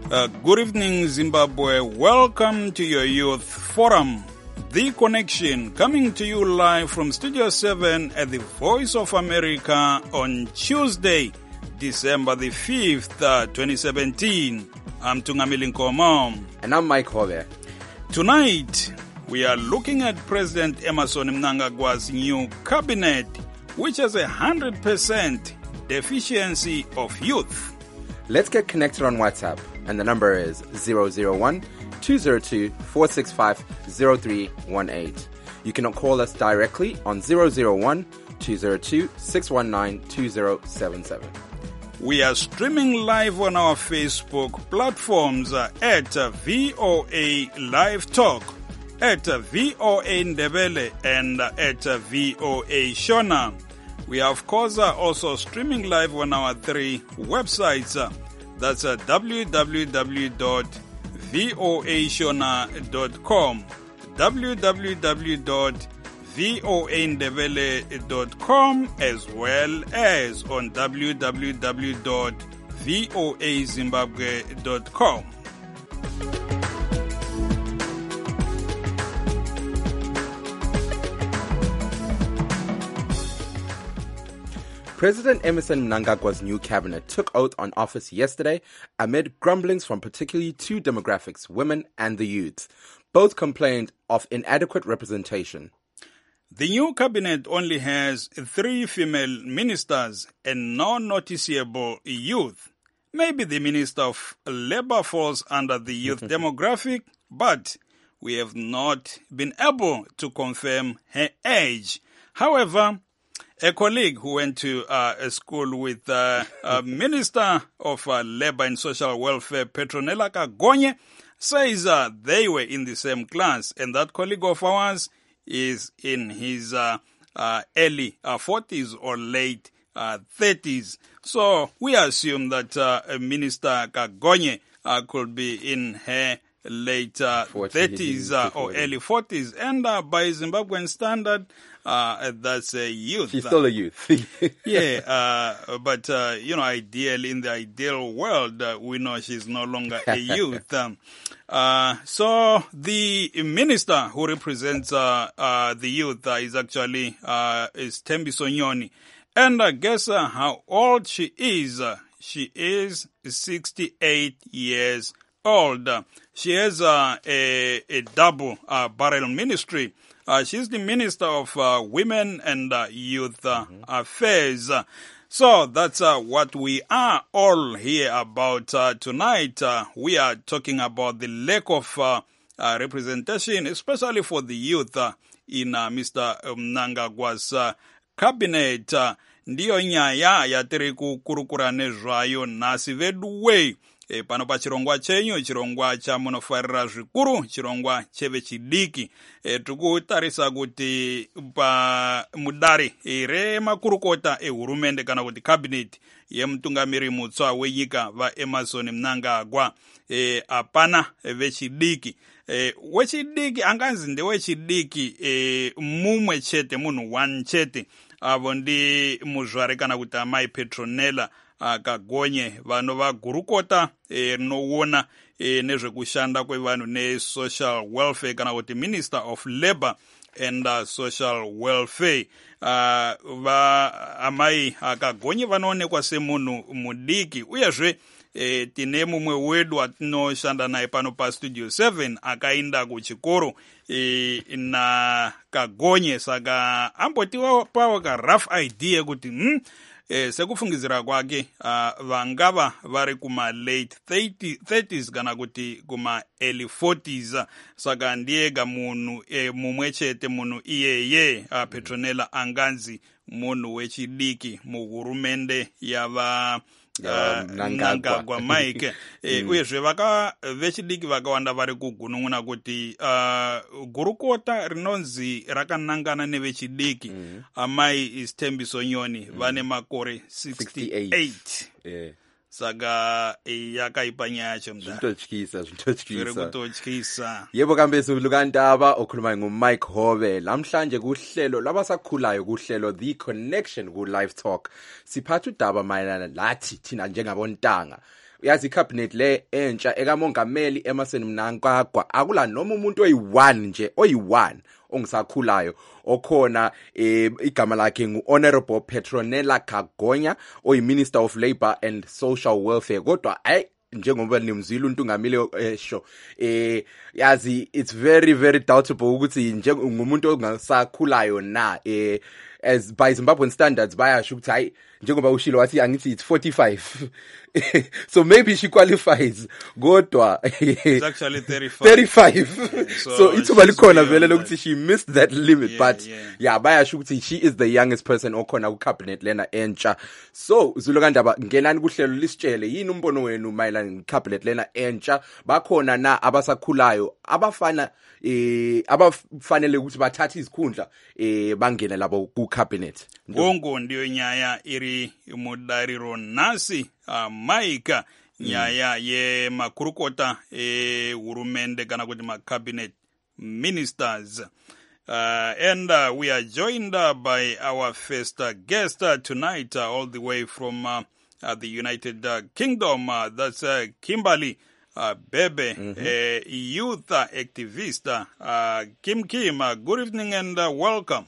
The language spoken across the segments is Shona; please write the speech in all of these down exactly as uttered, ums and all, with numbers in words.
Uh, good evening, Zimbabwe. Welcome to your Youth Forum, The Connection, coming to you live from Studio seven at the Voice of America on Tuesday, December the fifth, uh, twenty seventeen. I'm Tungamili Nkomo. And I'm Mike Hove. Tonight, we are looking at President Emmerson Mnangagwa's new cabinet, which has a one hundred percent deficiency of youth. Let's get connected on WhatsApp, and the number is zero zero one, two zero two, four six five, zero three one eight. You can call us directly on zero zero one, two zero two, six one nine, two zero seven seven. We are streaming live on our Facebook platforms uh, at uh, V O A Live Talk, at uh, V O A Ndebele, and uh, at uh, V O A Shona. We are, of course, uh, also streaming live on our three websites. Uh, that's uh, w w w dot voa shona dot com, w w w dot voa ndebele dot com, as well as on w w w dot voa zimbabwe dot com. President Emmerson Mnangagwa's new cabinet took oath on office yesterday amid grumblings from particularly two demographics, women and the youth. Both complained of inadequate representation. The new cabinet only has three female ministers and no noticeable youth. Maybe the Minister of Labour falls under the youth demographic, but we have not been able to confirm her age. However, a colleague who went to uh, a school with uh, a Minister of uh, Labour and Social Welfare, Petronella Kagonye, says uh, they were in the same class, and that colleague of ours is in his uh, uh, early uh, forties or late uh, thirties. So we assume that uh, Minister Kagonye uh, could be in her late uh, thirties uh, or early forties, and uh, by Zimbabwean standard, uh, that's a youth. She's still a youth. yeah, uh, but uh, you know, ideally, in the ideal world, uh, we know she's no longer a youth. Um, uh, so the minister who represents uh, uh, the youth uh, is actually uh, is Thembiso Nyoni, and uh, guess uh, how old she is? Uh, she is sixty-eight years old. She has uh, a, a double uh, barrel ministry. Uh, she's the Minister of uh, Women and uh, Youth uh, mm-hmm. Affairs. So that's uh, what we are all here about uh, tonight. Uh, we are talking about the lack of uh, uh, representation, especially for the youth uh, in uh, Mister Mnangagwa's uh, cabinet. Uh, ndiyo nyaya yatiri kukurukura nezvayo nhasi vedu wei. E, pano pa chirongwa chenyu, chirongwa cha munofarira zvikuru, chirongwa cheve chidiki. E, tukutarisa kuti pa mudare e, re makurukota e hurumende kana kuti cabinet ye mtungamiri mutswa wenyika va Emmerson Mnangagwa. E, apana e, vechidiki. E, wechidiki anganzi ndewechidiki e, mumwe chete munhu one chete. Avo ndi muzvare kana kuti amai Petronella Kagonye vanhu vagurukota rinoona e, nezvekushanda kwevanhu ne-social welfare kana kuti Minister of Labour and uh, Social Welfare. Uh, va amai Kagonye vanoonekwa semunhu mudiki uyezve e, tine mumwe wedu atinoshanda naye pano pa Studio seven akaenda kuchikoro e, na Kagonye, saka ambotiwa pawa ka rough idea kuti hmm, Eh, sekufungidzira kwake uh, vangava vari kuma late thirties kana kuti kuma early forties. Saka ndiyega munhu eh, mumwe chete munhu iyeye uh, Petronella anganzi munhu wechidiki muhurumende yava uh, Mnangagwa Mike. eh, mm. Uyezve vaka vechidiki vakawanda vari kugunun'una kuti uh, gurukota rinonzi rakanangana nevechidiki. mm. Amai is Thembiso Nyoni mm. vane makore sixty-eight. Yeah. Saka yakaipa nyaya yacho mda. Zvinototyisa, zvinototyisa. Zviri kutotyisa. Yebo kambe sivulukantaba okhuluma nguMike Hove. Lamhlanje kuhlelo labasakhulayo kuhlelo The Connection ku Live Talk. Siphatha udaba mayelana lathi thina njengabontanga. uyazi icabinet le entsha ekamongameli Emmerson Mnangagwa akula noma umuntu oyi-one nje oyi-one ongisakhulayo okhona eh, igama lakhe ngu-Honorable Petronella Kagonya oyi-Minister of Labour and Social Welfare kodwa ay njengoba nimzwile uNtungamile esho eh yazi it's very very doubtable ukuthi njengomuntu ongasakhulayo na eh as by Zimbabwean standards bayasho ukuthi hayi njengoba ushilo wathi angithi it's forty-five so maybe she qualifies kodwa it's actually thirty-five thirty-five so, so ithuba likhona vele lokuthi that. she missed that limit Yeah, but yeah. yeah bayasho ukuthi she is the youngest person okhona ku cabinet lena entsha so Zulu Kandaba ngenani kuhlelo lisitshele yini umbono wenu mayelana ne cabinet lena entsha bakhona na abasakhulayo abafana eh abafanele ukuthi bathathe izikhundla eh bangene labo ku cabinet Bongo ndio nyaya iri mudariro nasi uh, maika nyaya mm. ye makurukota e hurumende kana kuti ma cabinet ministers uh, and uh, we are joined uh, by our first uh, guest uh, tonight uh, all the way from uh, uh, the United uh, Kingdom uh, that's uh, Kimberly uh, Bebe mm-hmm. a youth uh, activist uh, Kim Kim uh, good evening and uh, welcome.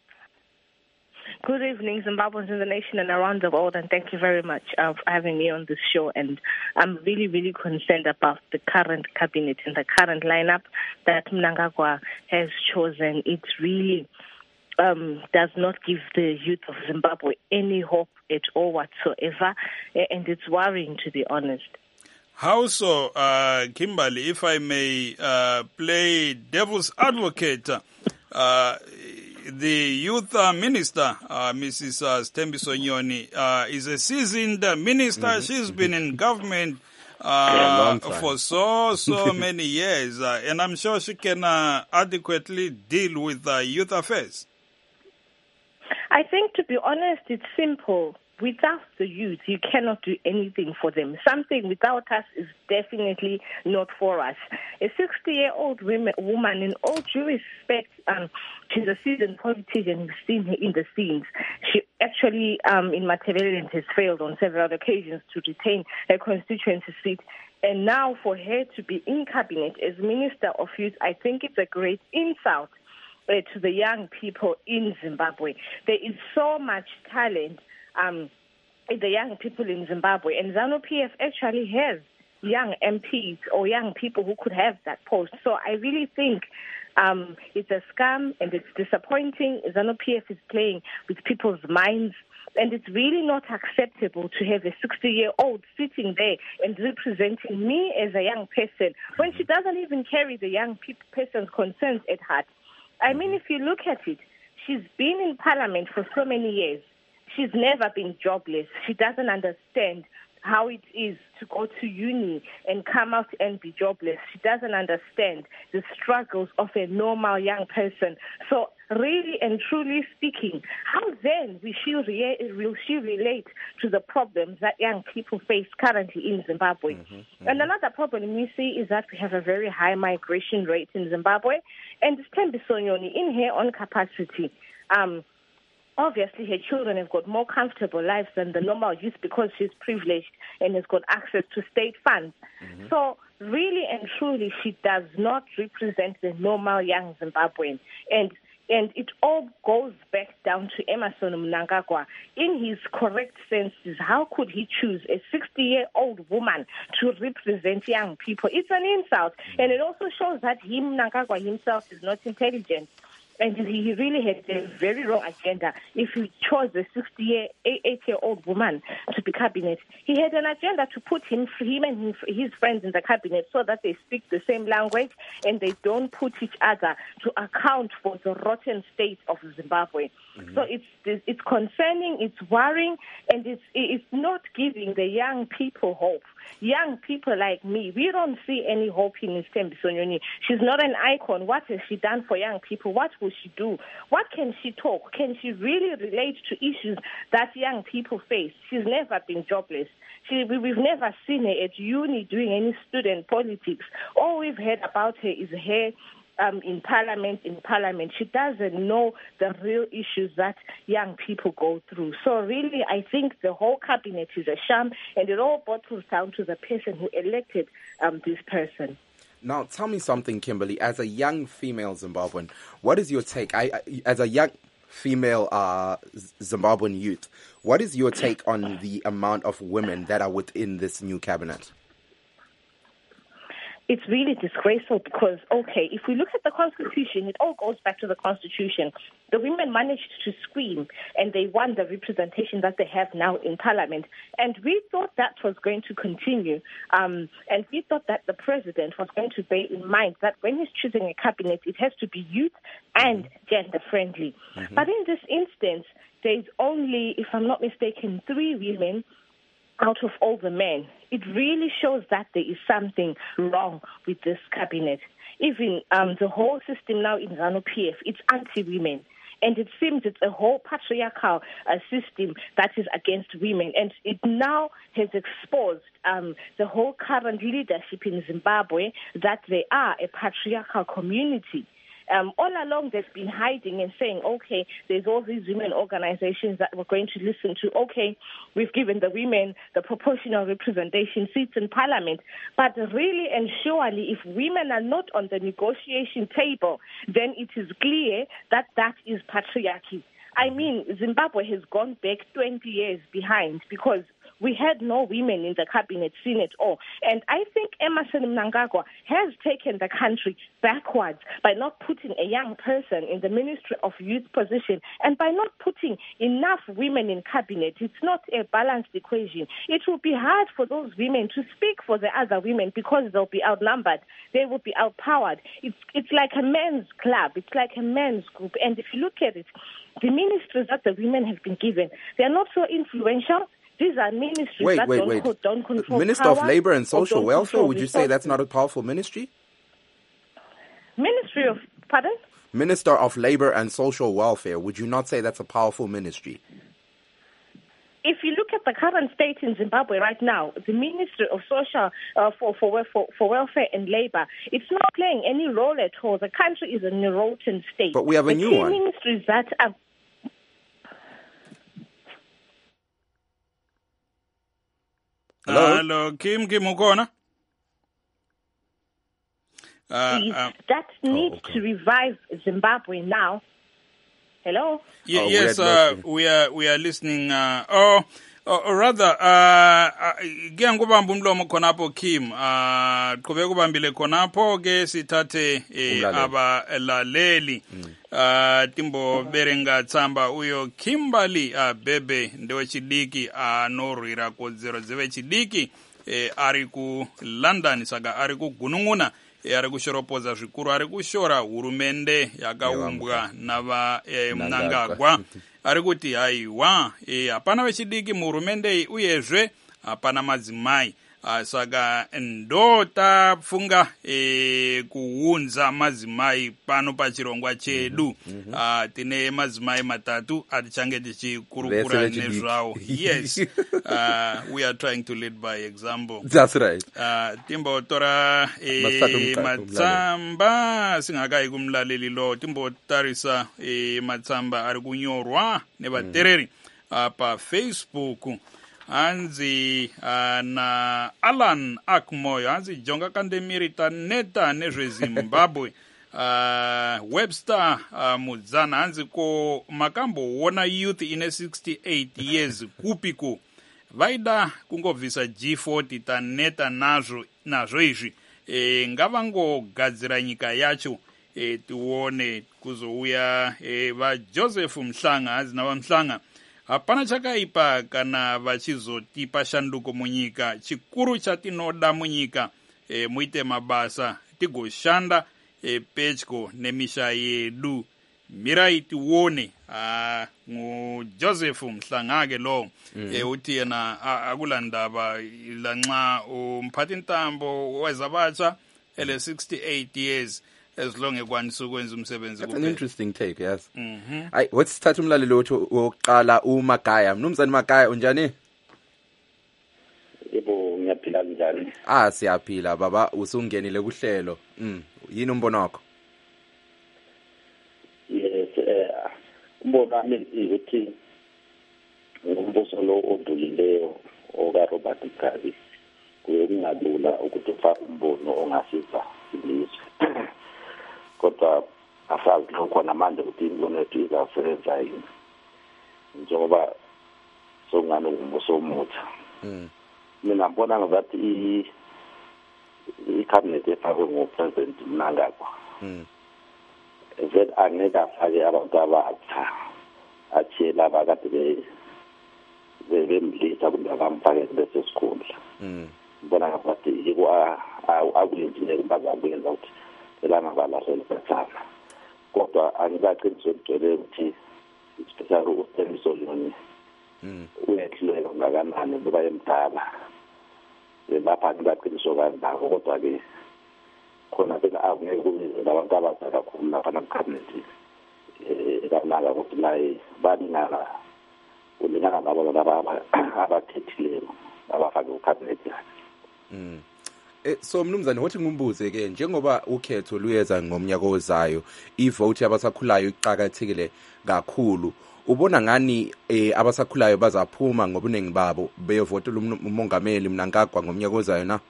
Good evening, Zimbabweans in the nation and around the world, and thank you very much uh, for having me on this show. And I'm really, really concerned about the current cabinet and the current lineup that Mnangagwa has chosen. It really um, does not give the youth of Zimbabwe any hope at all whatsoever, and it's worrying, to be honest. How so, uh, Kimberly, if I may uh, play devil's advocate, uh, the youth uh, minister, uh, Missus Uh, Stembiso Nyoni, uh, is a seasoned uh, minister. Mm-hmm. She's been in government uh, for so, so many years, uh, and I'm sure she can uh, adequately deal with uh, youth affairs. I think, to be honest, it's simple. Without the youth, you cannot do anything for them. Something without us is definitely not for us. A sixty-year-old woman, in all due respect, um, she's a seasoned politician. We've seen her in the scenes. She actually, um, in Matabeleland, has failed on several occasions to retain her constituency seat. And now for her to be in cabinet as Minister of Youth, I think it's a great insult uh, to the young people in Zimbabwe. There is so much talent Um, the young people in Zimbabwe, and ZANU-P F actually has young M Ps or young people who could have that post. So I really think um, it's a scam and it's disappointing. ZANU-P F is playing with people's minds, and it's really not acceptable to have a sixty-year-old sitting there and representing me as a young person when she doesn't even carry the young pe- person's concerns at heart. I mean, if you look at it, she's been in parliament for so many years. She's never been jobless. She doesn't understand how it is to go to uni and come out and be jobless. She doesn't understand the struggles of a normal young person. So really and truly speaking, how then will she, re- will she relate to the problems that young people face currently in Zimbabwe? Mm-hmm, mm-hmm. And another problem we see is that we have a very high migration rate in Zimbabwe. And Stembiso Nyoni, in her own capacity, um, obviously, her children have got more comfortable lives than the normal youth because she's privileged and has got access to state funds. Mm-hmm. So really and truly, she does not represent the normal young Zimbabwean. And and it all goes back down to Emmerson Mnangagwa. In his correct senses, how could he choose a sixty-year-old woman to represent young people? It's an insult. Mm-hmm. And it also shows that him, Mnangagwa himself, is not intelligent. And he really had a very wrong agenda. If he chose a sixty-eight-year-old woman to be cabinet, he had an agenda to put him, him and his friends in the cabinet so that they speak the same language and they don't put each other to account for the rotten state of Zimbabwe. Mm-hmm. So it's it's concerning, it's worrying, and it's it's not giving the young people hope. Young people like me, we don't see any hope in Stembiso Nyoni. She's not an icon. What has she done for young people? What will she do? What can she talk? Can she really relate to issues that young people face? She's never been jobless. She, we, we've never seen her at uni doing any student politics. All we've heard about her is her um, in parliament, in parliament. She doesn't know the real issues that young people go through. So really, I think the whole cabinet is a sham, and it all boils down to the person who elected um, this person. Now, tell me something, Kimberly. As a young female Zimbabwean, what is your take? I, I as a young female uh, Zimbabwean youth, what is your take on the amount of women that are within this new cabinet? It's really disgraceful because, okay, if we look at the Constitution, it all goes back to the Constitution. The women managed to scream, and they won the representation that they have now in Parliament. And we thought that was going to continue. Um, and we thought that the president was going to bear in mind that when he's choosing a cabinet, it has to be youth and gender-friendly. Mm-hmm. But in this instance, there's only, if I'm not mistaken, three women out of all the men. It really shows that there is something wrong with this cabinet. Even um, the whole system now in ZANU-P F, it's anti-women. And it seems it's a whole patriarchal uh, system that is against women. And it now has exposed um, the whole current leadership in Zimbabwe that they are a patriarchal community. Um, all along, they've been hiding and saying, okay, there's all these women organizations that we're going to listen to. Okay, we've given the women the proportional representation seats in parliament. But really and surely, if women are not on the negotiation table, then it is clear that that is patriarchy. I mean, Zimbabwe has gone back twenty years behind because we had no women in the cabinet scene at all. And I think Emmerson Mnangagwa has taken the country backwards by not putting a young person in the Ministry of Youth position and by not putting enough women in cabinet. It's not a balanced equation. It will be hard for those women to speak for the other women because they'll be outnumbered. They will be outpowered. It's, it's like a men's club. It's like a men's group. And if you look at it, the ministries that the women have been given, they're not so influential. These are ministries wait, that wait, don't, wait. Co- don't control Minister power of Labor and Social Welfare, would you resources. say that's not a powerful ministry? Ministry of, pardon? Minister of Labor and Social Welfare, would you not say that's a powerful ministry? If you look at the current state in Zimbabwe right now, the Ministry of Social uh, for, for, for, for Welfare and Labor, it's not playing any role at all. The country is in a rotten state. But we have a the new key one. Ministries that are Hello? Hello, Kim, Kim Ukona? Uh, uh, that need oh, okay. to revive Zimbabwe now. Hello? y- Oh, yes, we had uh, nothing. we are we are listening. Uh, oh, or rather, ke ngubamba umlomo khonapho Kim. Uh, qhubeka ubambile khonapho ke sithathe eh, Umlaleli. abalaleli. Uh, timbo berenga tsamba uyo Kimberly uh, bebe ndewe chidiki anorwira kodzero dzeve chidiki eh, ari ku London saka ari kugunun'una eh, ari kushoropodza zvikuru ari kushora hurumende yakaumbwa nava eh, Mnangagwa ari kuti haiwa eh, hapana vechidiki muhurumende iyi uyezve hapana madzimai. Uh, saka ndo tapfunga e, kuunza madzimai pano pachirongwa chedu. mm-hmm. uh, tine madzimai matatu atichange tichikurukura nezvawo. Yes, uh, we are trying to lead by example. That's right. Uh, timbotora e, matsamba singakai kumlaleli lo timbotarisa e, matsamba ari kunyorwa nevatereri mm. uh, pa Facebook. Hanzi uh, na Alan Akmoyo hanzi jonga kandemirita neta nezve Zimbabwe. uh, Webster uh, Mudzana hanzi ko makamboona youth ine sixty-eight years kupiko vaida kungobvisa G forty taneta nazvo nazvo izvi e, ngavangogadzira nyika yacho e, tione kuzouya e, vaJoseph Mhlanga hanzi nava Mhlanga hapana chakaipa kana vachizotipa shanduko munyika. Chikuru chatinoda munyika e, muite mabasa tigoshanda e, pedyo nemisha yedu. Mirai tione uh, nguJoseph Mhlanga ke lo mm. e, uthi yena akula ndaba lanxa umphathi ntambo wezabatsha ele sixty-eight years as long ekwanisa ukwenza umsebenzi kuphela. That's an interesting take, yes. Mhm. Ay, what's thatha umlaleli wethu wokuqala uMagaya. Mnumzane Magaya unjani? Yebo ngiyaphila njani? Ah siyaphila baba, usungenile kuhlelo. Mm, yini umbono wakho? umbono wami ukuthi umbuso lo odulileyo okaRobert Mugabe kuye kungalula ukuthi ufake umbono ongasiza ilizwe kodwa asazi lokho namanje ukuthi imbono yethu izasebenza yini njengoba songane umbuso omutsha mina ngibona ngathi i i-cabinet efakwe ngupresident Mnangagwa vet angeke afake abantu abatsha achiye laba kade bemlisa kumbe abamfake bese sikhundla ngibona ngathi yikwa akuyinto bazakuyenza ukuthi elanga balahlela bathana kodwa angikaqiniswe ukugcwele ukuthi especially uSthembiso Dloni uyehluleka ngakanani ngoba emdala lapha ngibaqiniswa kanjalo kodwa ke khona phela angeke kube abantu abasha kakhulu lapha nacabinet ekanaka ukuthi naye baningana ulingana nabo laba abathethileyo abafake ucabinet mm Eh so mnumzane wathi ngumbuze ke njengoba ukhetho luyeza ngomnyaka ozayo ivote yabasakhulayo iqhakathekile kakhulu ubona ngani eh abasakhulayo bazaphuma ngobuningi babo beyovotela umongameli Mnangagwa ngomnyaka ozayo na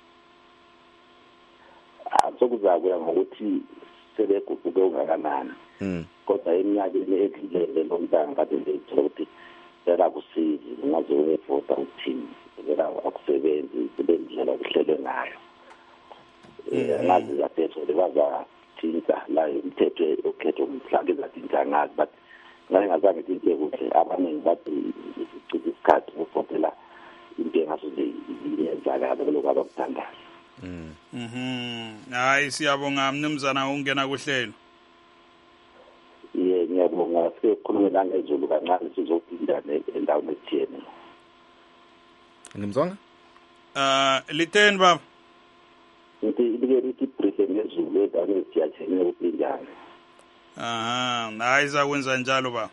sokuzakuya ngokuthi sebeguquke ungakanani kodwa eminyakeni edlule lo mntanga kade ngithola ukuthi phela kusizi ngaze uyevota uthini phela akusebenzi kubendlela kuhlelwe ngayo ngazi yaphetho lebaza thinta la umthetho okhetho umhlanga ezathinta ngazi but ngale ngazange into ukuthi abaningi bathi isiqithi isikhathi ukuvotela into engasuze iyenzakala lokho abakuthandayo Mhm. Hayi siyabonga mnumzana ungena kuhlelo. Ye ngiyabonga sikukhuluma la ngezulu kancane sizophinda endaweni ethiyene. Ngimzonga? Ah liten baba. Ngithi ibike lithi brief ngezulu endaweni ethiyene ukuphinjana. Aha, hayi zakwenza njalo baba.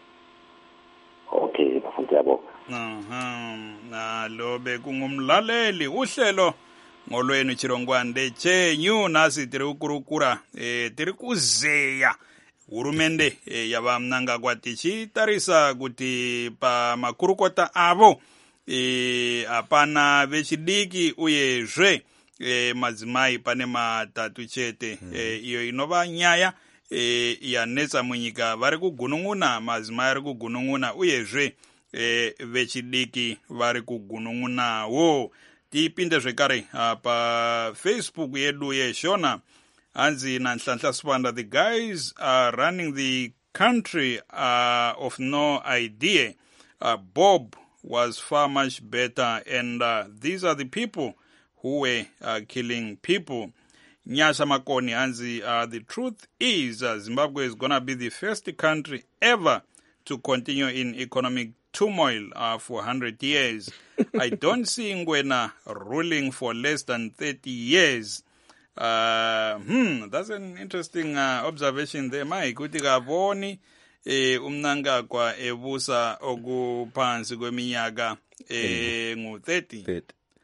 Okay, bafuna yabonga. Aha, na lo bekungumlaleli uhlelo ngolwenu chirongwande chenyu nasi tiri ukurukura e, tiri kuzeya hurumende e, yaba Mnangagwa tichitarisa kuti pa makurukota avo e, apana vechidiki uyezve e, madzimai pane matatu chete mm. e, iyo inova nyaya e, yanetsa munyika vari kugunun'una madzimai ari kugunun'una uyezve e, vechidiki vari kugunun'unawo tipinde zvekare uh, pa Facebook yedu yeshona hanzi nanhlanhla Sibanda, the guys are running the country uh, of no idea. uh, Bob was far much better and uh, these are the people who were uh, killing people. Nyasha Makoni hanzi uh, the truth is uh, Zimbabwe is gonna be the first country ever to continue in economic turmoil uh, for one hundred years. I don't see Ngwena ruling for less than thirty years. Uh, hmm, that's an interesting uh, observation there, Mike. Kuti kavoni eh, uMnangagwa ebusa okuphansi kweminyaka eh, ngu thirty.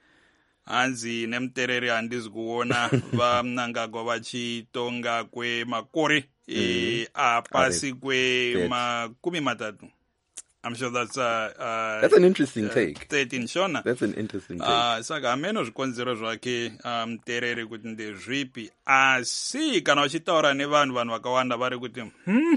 Hanzi nemterere andizikuona va Mnangagwa vachitonga kwe makore eh, apasi kwe makumi matatu. I'm sure that's uh, uh that's an interesting uh, take. thirteen Shona. That's an interesting take. Uh saka ameno zvikonzero zvake um terere kuti ndezvipi asi kana uchitaura nevanhu vanhu vakawanda vari kuti hmm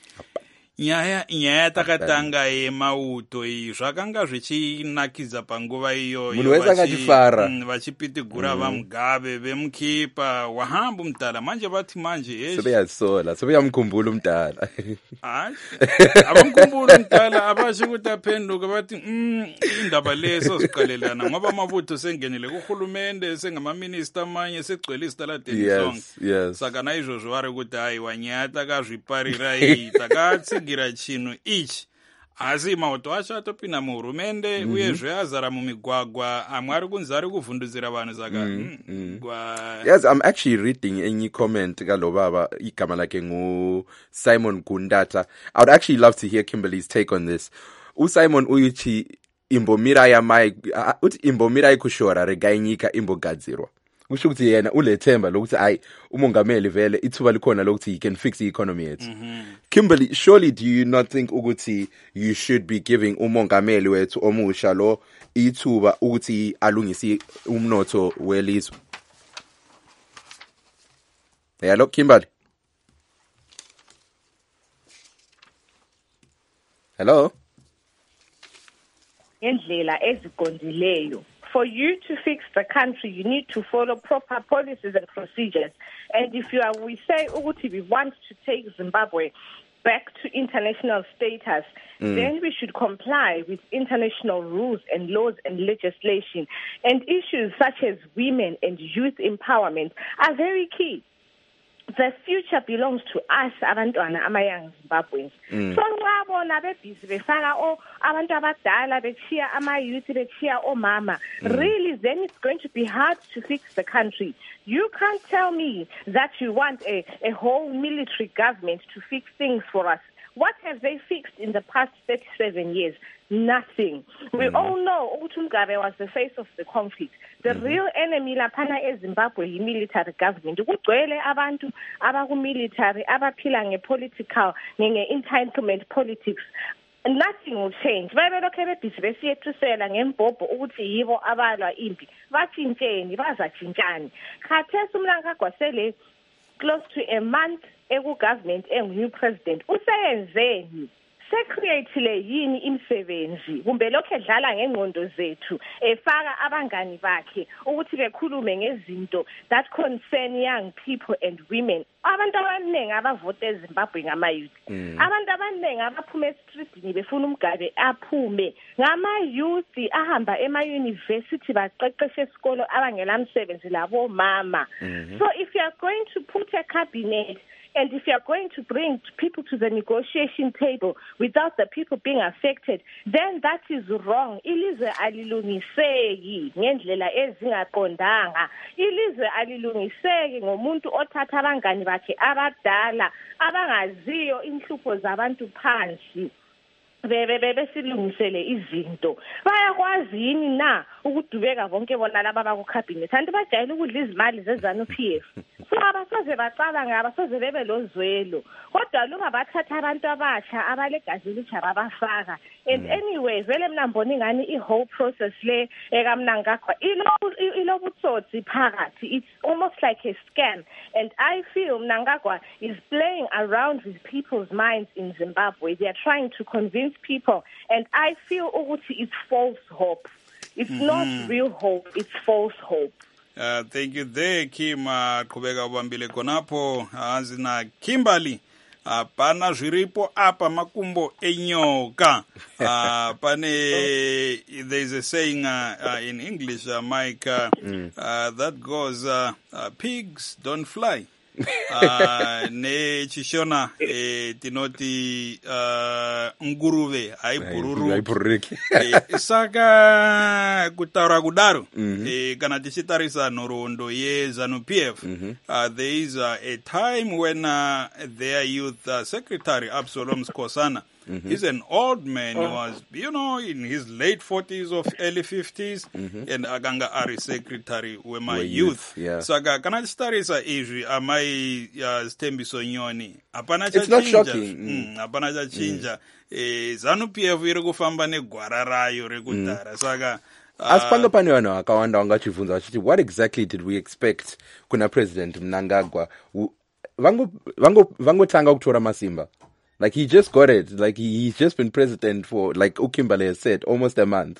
nyaya nyaya takatanga yemauto iyi zvakanga zvichinakidza panguva iyoyo munhu wese akachifara vachipitigura vaMugabe vemukipa wahamba umdala manje vathi manje yeshi sebeyasola sebeyamkhumbula umdala hayi abamkhumbula umdala abashi ukuthi aphenduka bathi mm indaba leso siqalelana ngoba amabutho sengenile kuhulumende sengamaminister amanye segcwele isitaladeni sonke saka na izvo zvare kuti hayi wanyata kazviparira iyi takatsi gira chino ichi asi mauto acho atopinda muhurumende mm-hmm. uyezve azara mumigwagwa amwe ari kunzi ari kuvhundutsira vanhu saka mm, mm. Yes, I'm actually reading any comment kalobaba igama lakhe ngu Simon Gundata. I would actually love to hear Kimberly's take on this. uSimon uyithi imbomira yamai uthi imbomira ikushora regainyika imbogadzirwa kusho ukuthi yena ulethemba lokuthi hayi umongameli vele ithuba likhona lokuthi he can fix the economy yethu. Kimberly, surely do you not think ukuthi you should be giving umongameli wethu omusha lo ithuba ukuthi alungise umnotho welizwe? Hello Kimberly. Hello. Ngendlela eziqondileyo. For you to fix the country, you need to follow proper policies and procedures. And if you are, we say, Uguti, we want to take Zimbabwe back to international status, mm. then we should comply with international rules and laws and legislation. And issues such as women and youth empowerment are very key. The future belongs to us, abantwana ama-young Zimbabweans. So nxa bona bebhizi befaka o abantu abadala bechiya ama-youth bechiya omama, really then it's going to be hard to fix the country. You can't tell me that you want a, a whole military government to fix things for us. What have they fixed in the past thirty-seven years? Nothing. We mm-hmm. all know ukuthi Mugabe was the face of the conflict. The mm-hmm. real enemy laphana eZimbabwe yi military government. Kugcwele abantu abaku-military abaphila nge-political nge-entitlement politics. Nothing will change. Babelokhe bebhizi besiyethisela ngembhobho ukuthi yibo abalwa impi. Batshintsheni, bazatshintshani. Khathesi uMnangagwa sele close to a month eku-government engu-new president. Useyenzeni? Secretary yini imsebenzi kumbe lokho edlala ngengqondo zethu efaka abangani bakhe ukuthi bekhulume ngezinto that concern young people and women. Abantu abaningi abavote eZimbabwe ngama-youth. Abantu abaningi abaphuma eStreetini befuna uMgabe aphume ngama-youth ahamba ema-university baqeqeshe esikolo abangela msebenzi labo mama. So if you are going to put a cabinet and if you are going to bring people to the negotiation table without the people being affected, then that is wrong. Ilizwe alilungiseki ngendlela ezingaqondanga. Ilizwe alilungiseki ngomuntu othatha abangani bakhe abadala abangaziyo inhlupho zabantu phansi. Bebe bebe silungisele izinto. Bayakwazi yini na ukudubeka bonke bona laba baku cabinet? Anti bajayele ukudla izimali zeZANU-P F. So abasoze bacala ngaba soze bebe lozwelo. Kodwa luba bathatha abantu abasha abalegazi elitsha babafaka. And anyway, vele mina mbona ngani I whole process le ekamnangagwa ilo ilobutsotsi phakathi. It's almost like a scam. And I feel Mnangagwa is playing around with people's minds in Zimbabwe. They are trying to convince people, and I feel ukuthi it's false hope. It's mm-hmm. not real hope, it's false hope. Uh, thank you there, Kim. Qhubeka ubambile konapo hanzi na Kimberly. Uh, pana zviripo apa makumbo enyoka. Uh, pane there's a saying uh, uh, in English, uh, Mike, uh, mm. uh, that goes, uh, uh, pigs don't fly. uh, ne chishona eh, tinoti uh, nguruve aibururuki eh, saka kutaura kudaro mm-hmm. eh, kana tichitarisa nhoroondo yeZANU-P F mm-hmm. uh, there is uh, a time when uh, their youth uh, secretary Absalom Skosana mm-hmm. he's an old man. He was, you know, in his late forties or early fifties, mm-hmm. and aganga ari secretary with my youth. youth. Yeah. So aga kana starisa ijwi amai uh, Stembiso Nyoni. Apana cha It's not chinja. shocking. Mm, apana cha chinja. Mm. Eh, ZANU-P F iri kufamba negwara rayo rekudara. Mm. So aga uh, asipanga pane vanhu vakawanda vangachibvunza vachiti what exactly did we expect kuna President Mnangagwa vango vango vangotanga kutora masimba. Like, he just got it. Like, he, he's just been president for, like Ukimberly has said, almost a month.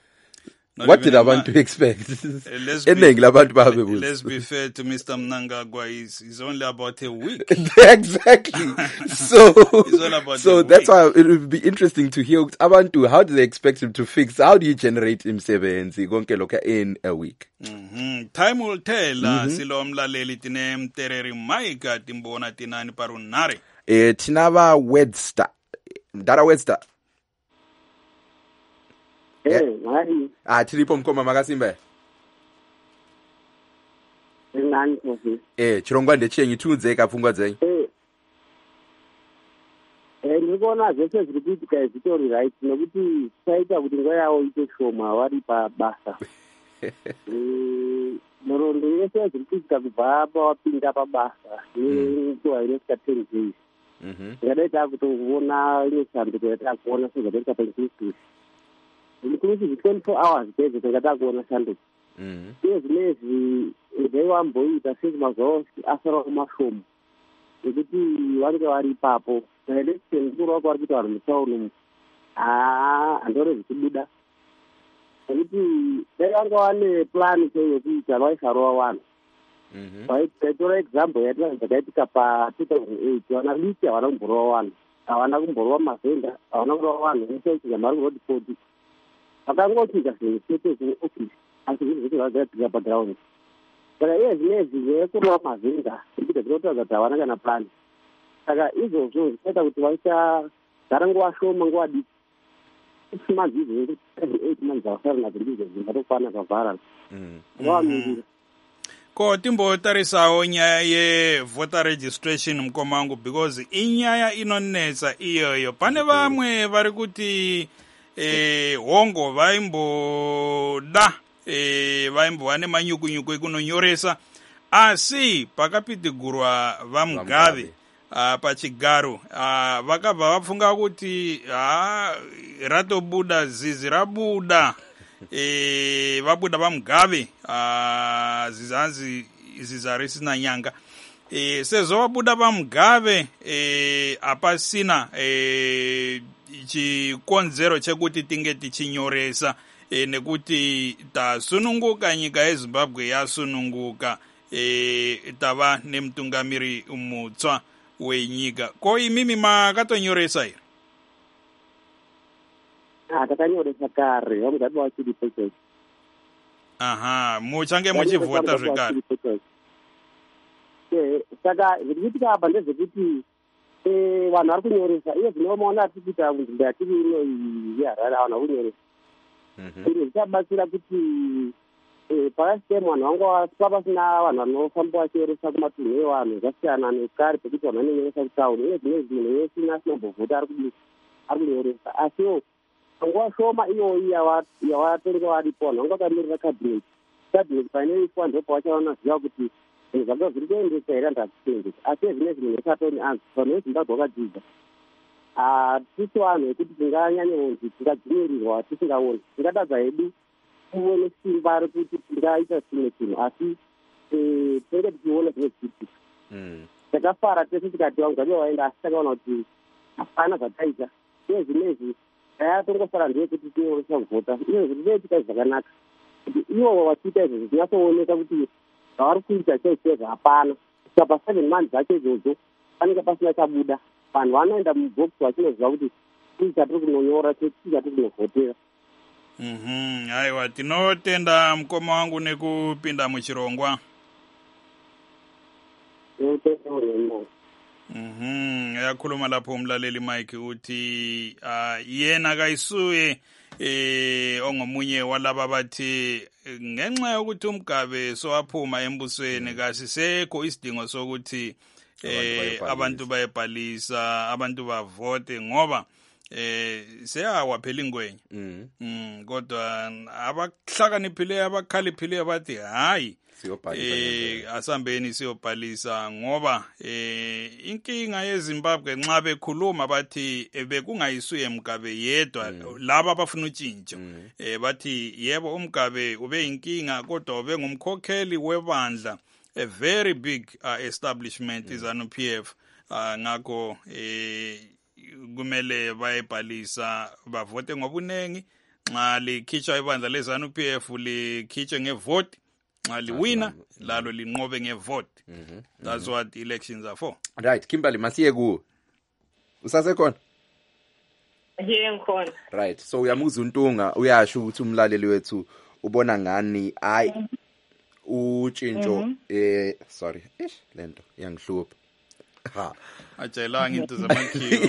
Not what did I want to expect? Uh, let's, be, let's be fair to Mister Mnangagwa. He's, he's only about a week. Exactly. So, so that's week. why it would be interesting to hear Abantu, how do they expect him to fix? How do you generate him in a week? Mm-hmm. Time will tell. Mm-hmm. Silo mlaleli tine mtereri maika timbona tinani parunare. Eh, tinava Wedster. Dara Wedster. Eh, mari. Ah, tiripo mkoma makasimba. Nani kofi. Eh, chirongwa ndechenyi tunze kapfungwa dzenyu. Eh. Eh, ndikona zvese zviri kuitika zvitori right nekuti saita kuti nguva yawo ite shoma vari pabasa. murondo yese zviri kuitika kubva pawapinda pabasa nenguva inosvika ten days ngadai taakutoona imwe shanduko yataakuona sezvakaita painclusive inclusive twenty-four hours bedzi tanga taakuona shanduko uye zvinezvi dai wamboita sezi mazuva ose asarawo mashomo nekuti vange vari ipapo election mukuru wako vari kuita vanhu mutsauni umu handore zvichibuda nekuti dai vanga vane plan chaiyo yekuita vaisarowa vanhu taitora example yatinazakaitika pa two thousand eight vana diki havana kumborowa vanhu havana kumborowa mavhenga havana kurowa vanhu nesaichiza mari kurodipoti vakangochiza zvinhu chete zveoffice asi zvinhu zvese zvazaitika paground saka iye zvinezvi zvekurowa mavhenga zvirikuita zvinotaridza kuti havana kana plan saka izvozvo zvichaita kuti vaisagara nguva shoma nguva diki six months izvo seven eight months avasara nadzo ndizvo zvingatokwana zvavhara avamirira ko timbotarisawo nyaya yevoter registration mukoma wangu because inyaya inonetsa iyoyo pane vamwe vari kuti eh, hongo vaimboda eh, vaimbova nemanyukunyuku ekunonyoresa asi pakapitigurwa vamugave uh, pachigaro uh, vakabva vafunga kuti ha ratobuda zizi rabuda e, vabuda vamugave uh, zizanzi ziza risina nyanga e, sezvo vabuda vamugave e, hapasina e, chikonzero chekuti tinge tichinyoresa e, nekuti tasununguka nyika yezimbabwe yasununguka e, tava nemutungamiri mutsva wenyika ko imimi makatonyoresa here takanyoresa kare vamugave vachiripo chaizvo aha muchange muchivhota zvekare saka zvirikuitika apa ndezvekuti vanhu vari kunyoresa iye zvinomaona ati kuita nzvimbo yatiri ino yeharare vanhu vari kunyoresa iro zvichabatsira kuti pakasitemu vanhu vanga pa pasina vanhu vanofamba vachinyoresa kumatunhu evanhu zvasiyana nekare pekuti vanhu vanonyoresa kutauni uye zvine zvinhu yese asina mbovhota ari kunyoresa asiwo nguva shoma iyoyi yavatonga varipo vanhu vanga vakamirira cabinet cabinet painoiswa ndo pavachavanazviva kuti zvinhu zvanga zviri kuendesa here handazvitengesa asi ezvine zvinhu nesatoni anzi vanhu vezimbabwe vakadzidza hatisi vanhu ekuti tinganyanyonzi tingadzvinyirirwa tisingaoni tingadadza hedu kuve nesimba rekuti tingaita chimwe chinhu asi tinenge tichiona zvine zvichiitika takafara tese tikati vamugave vaenda asi takaona kuti hapana zvataita uye zvinezvi ayatongosara ndeyekuti tinyoresa kuvhota iyo zvinoitika zvakanaka kuti ivo vachiita izvozvo zvinatsooneka kuti zvavari kuita chaizvo hapana kusvika pa-seven months acho izvozvo panenge pasina chabuda vanhu vanoenda mubox vachinoziva kuti tii chatiri kunonyora tii chatiri kunovhotera. Aiwa, tinotenda mukoma wangu nekupinda muchirongwa. Mhm, yakhuluma lapho umlaleli Mike uthi uh, yena kayisuye eh ongomunye walaba bathi ngenxa yokuthi umgabe sowaphuma embusweni kasisekho isidingo sokuthi eh abantu bayebhalisa abantu bavote ngoba eh seyawa phela ingwenye mhm mm, kodwa abahlakaniphileyo abakhaliphileyo bathi hayi eh asambeni siyobhalisa ngoba eh inkinga yeZimbabwe nxa bekhuluma bathi bekungayisuye Mugabe yedwa mm. laba abafuna utshintsho mm. eh bathi yebo uMugabe ube inkinga kodwa ube ngumkhokheli webandla a very big uh, establishment mm. izanu P F uh, ngakho eh kumele bayebhalisa bavote ngobunengi nxa likhitshwa ibandla lezanu P F likhitshwe ngevote nxa liwina lalo linqobe ngevote. mm-hmm. That's mm-hmm. what elections are for. Right, Kimberly masiye ku usasekhona here ngikhona. Right, so uyamuza uNtunga uyasho ukuthi umlaleli wethu ubona ngani ay utshintsho mm-hmm. eh sorry ish lento yangihlupha ha ajelanga into zamakhiwo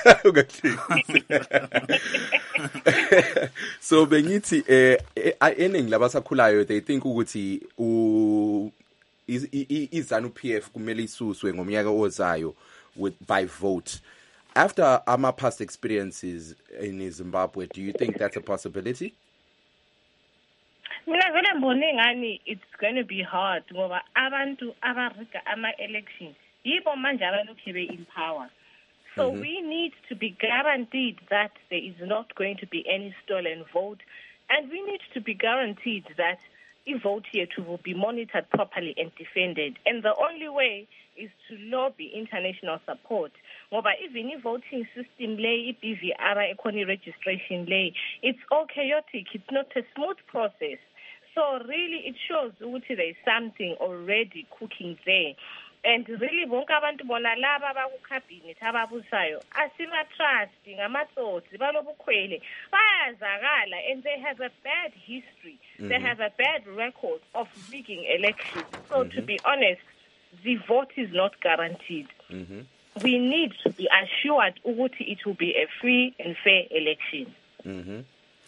so bengithi eh eningi labasakhulayo they think ukuthi u izanu P F kumele isuswe ngomnyaka ozayo with by vote after our past experiences in Zimbabwe. Do you think that's a possibility? Mina vele mbone ngani it's going to be hard ngoba abantu abariga ama-election yibo manje abalokhu be-in power. So mm-hmm. we need to be guaranteed that there is not going to be any stolen vote, and we need to be guaranteed that the vote here too will be monitored properly and defended. And the only way is to lobby international support. Ngoba even the voting system lay, B V R, economy registration lay, it's all chaotic. It's not a smooth process. So really, it shows that there is something already cooking there. And really, bonke abantu bona laba abakucabinet ababusayo asibatrust ngamatsotsi balobukhwele bayazakala, and they have a bad history. Mm-hmm. They have a bad record of rigging elections. So mm-hmm. to be honest, the vote is not guaranteed. Mm-hmm. We need to be assured that it will be a free and fair election. Mm-hmm.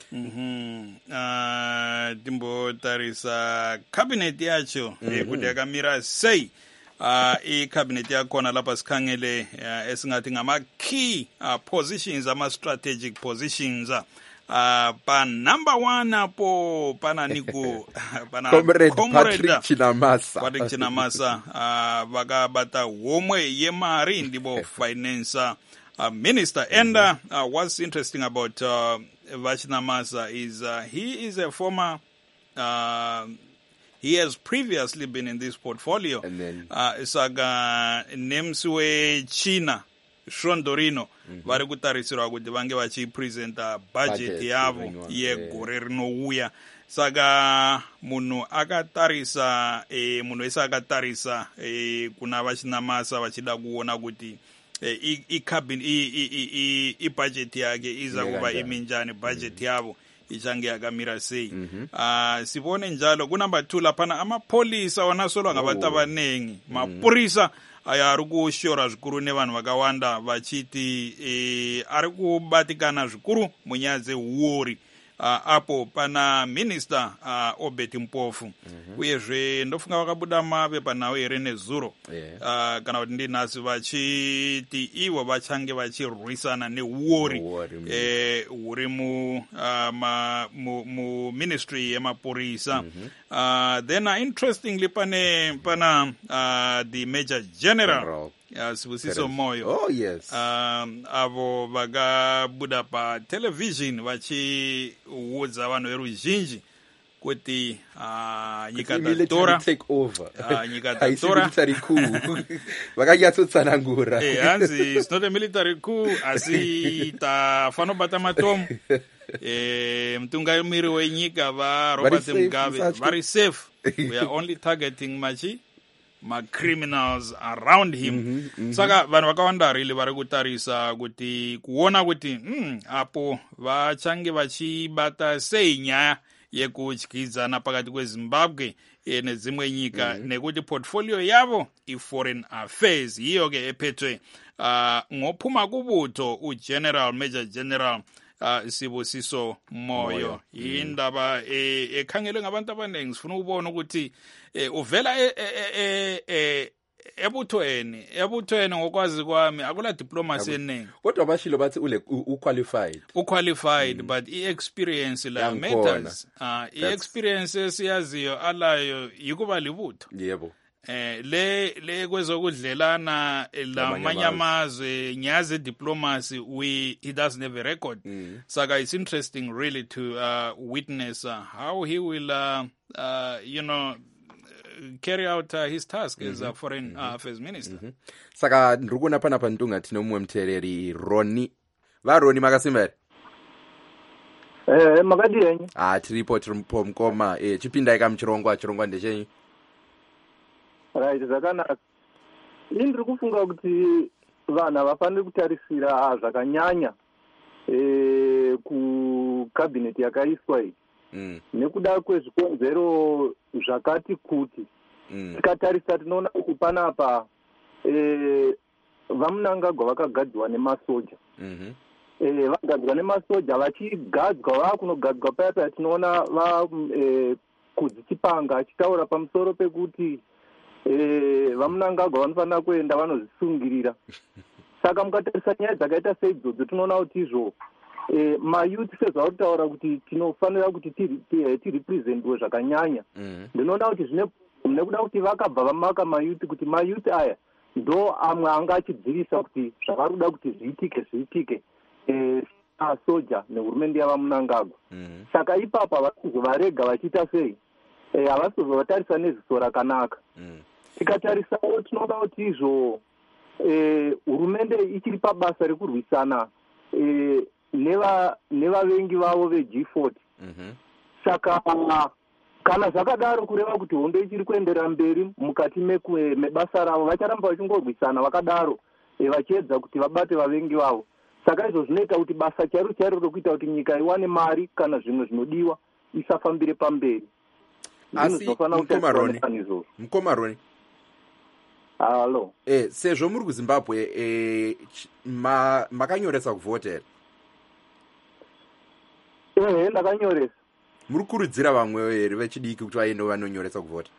Mm-hmm. Uh, Dimbo tarisa cabinet yacho kuti yakamira sei. Uh, i-cabinet yakhona lapha sikhangele uh, esingathi ngama-key uh, positions, ama-strategic positions. Uh, pa number one apo pana niku pana Comrade Patrick Chinamasa. Patrick Chinamasa uh, vakabata homwe yemari ndibo finance uh, minister. And uh, uh, what's interesting about uh, Chinamasa is uh, he is a former uh, he has previously been in this portfolio. And then uh, saga nemswe China Shondorino vari kutarisirwa kuti vange vachipresenta budget yavo yegore rinouya. Saka munhu akatarisa e, munhu wese akatarisa e, kuna Chinamasa vachida kuona kuti e, i, i, i, i, i budget yake iza kuva iminjani, budget yavo ichange yakamira sei. mm-hmm. uh, sibone njalo kunamba two lapana amapolisa wanasolwa ngabantu abanengi. oh. Mapurisa aya ari kushora zvikuru nevanhu vakawanda vachiti e, ari kubatikana zvikuru munyaya dzeuori. Uh, apo pana minister uh, Obert Mpofu. mm-hmm. Uyezve ndofunga vakabuda mapepa nawo here nezuro. yeah. uh, kana kuti ndinhasi vachiti ivo vachange vachirwisana neuori huri eh, mu, uh, ma, mu, mu ministry yemapurisa. mm-hmm. uh, then uh, interestingly pane pana uh, the major general, general. Uh, Sibusiso Moyo. Oh yes. Um, avo vakabuda pa television vachiudza vanhu veruzhinji kuti uh, nyika tatora take over. Uh, nyika tatora military coup. Vakayatsotsanangura. Eh, hanzi it's not a military coup, asi tafano bata matomu. Eh, mtungamiri wenyika va Robert Mugabe very safe. We are only targeting machi ma criminals around him. mm-hmm, mm-hmm. Saka vanhu vakawanda really vari kutarisa kuti kuona kuti mm, apo vachange vachibata sei nyaya yekudyidzana pakati kweZimbabwe e, nedzimwe nyika. mm-hmm. Nekuti portfolio yavo i-foreign affairs iyo ke ephetwe uh, ngopuma kubuto ugeneral major general uh, Sibusiso Moyo. Indaba ekhangelwe ngabantu abaningi sifuna ukubona ukuthi Eh, uvela e, e, e, ebuthweni ebuthweni ngokwazi kwami akula diplomacy eningi. Kodwa bashilo bathi ule uqualified uqualified mm. but i-experience la matters. uh, i-experience esiyaziyo alayo yikuba libutho. Yebo. Eh le le kwezokudlelana lamanye amazwe nyaze diplomacy we he doesn't have a record. mm. Saka it's interesting really to uh, witness uh, how he will uh, uh, you know carry out uh, his task mm-hmm. as a foreign mm-hmm. uh, affairs minister. mm-hmm. Saka ndrukuna pana pantunga tino mumwe mtereri Roni va Roni makasimere eh makadi yenyu ah tiripo tiripo mkoma eh chipinda ika mchirongwa chirongwa ndechenyu right zakanaka. Indiri kufunga kuti vana vafanire kutarisira zvakanyanya eh ku cabinet yakaiswa iyi. Mm. Nekuda kwezvikonzero zvakati kuti mm. tikatarisa tinoona kuti panapa e, vamunangagwa vakagadzwa nemasoja. mm-hmm. e, vagadzwa nemasoja vachigadzwa vakunogadzwa paya paya tinoona va e, kudzichipanga achitaura pamusoro pekuti e, vamunangagwa vanofanira kuenda vanozvisungirira. Saka mukatarisa nyaya dzakaita seidzodzo tinoona kuti izvo eh, mayouth sezvauri kutaura kuti tinofanira kuti tirepresentwe zvakanyanya ndinoona kuti zvine nekuda kuti vakabva vamaka mayouth kuti mayouth aya ndo amwe anga achidzivisa kuti zvavari kuda kuti zviitike zviitike soja nehurumende yava Mnangagwa. Saka ipapo havasizovarega vachiita sei, havasizovatarisa neziso rakanaka. Tikatarisawo tinoda kuti izvo hurumende ichiri pabasa rekurwisana nevavengi vavo veG forty. Saka kana zvakadaro kureva kuti hondo ichiri kuenderera mberi mukati mebasa ravo, vacharamba vachingorwisana vakadaro vachiedza kuti vabate vavengi vavo. Saka izvo zvinoita kuti basa chairo chairo rokuita kuti nyika iwane mari kana zvimwe zvinodiwa isafambire pamberi. Asi Mkomaroni, Mkomaroni. Halo. Eh, sezvo muri kuZimbabwe eh ma makanyoresa kuvhotera. Eh, ndakanyoresa. Muri kurudzira vamwe here vechidiki kuti vaende vanonyoresa kuvhota?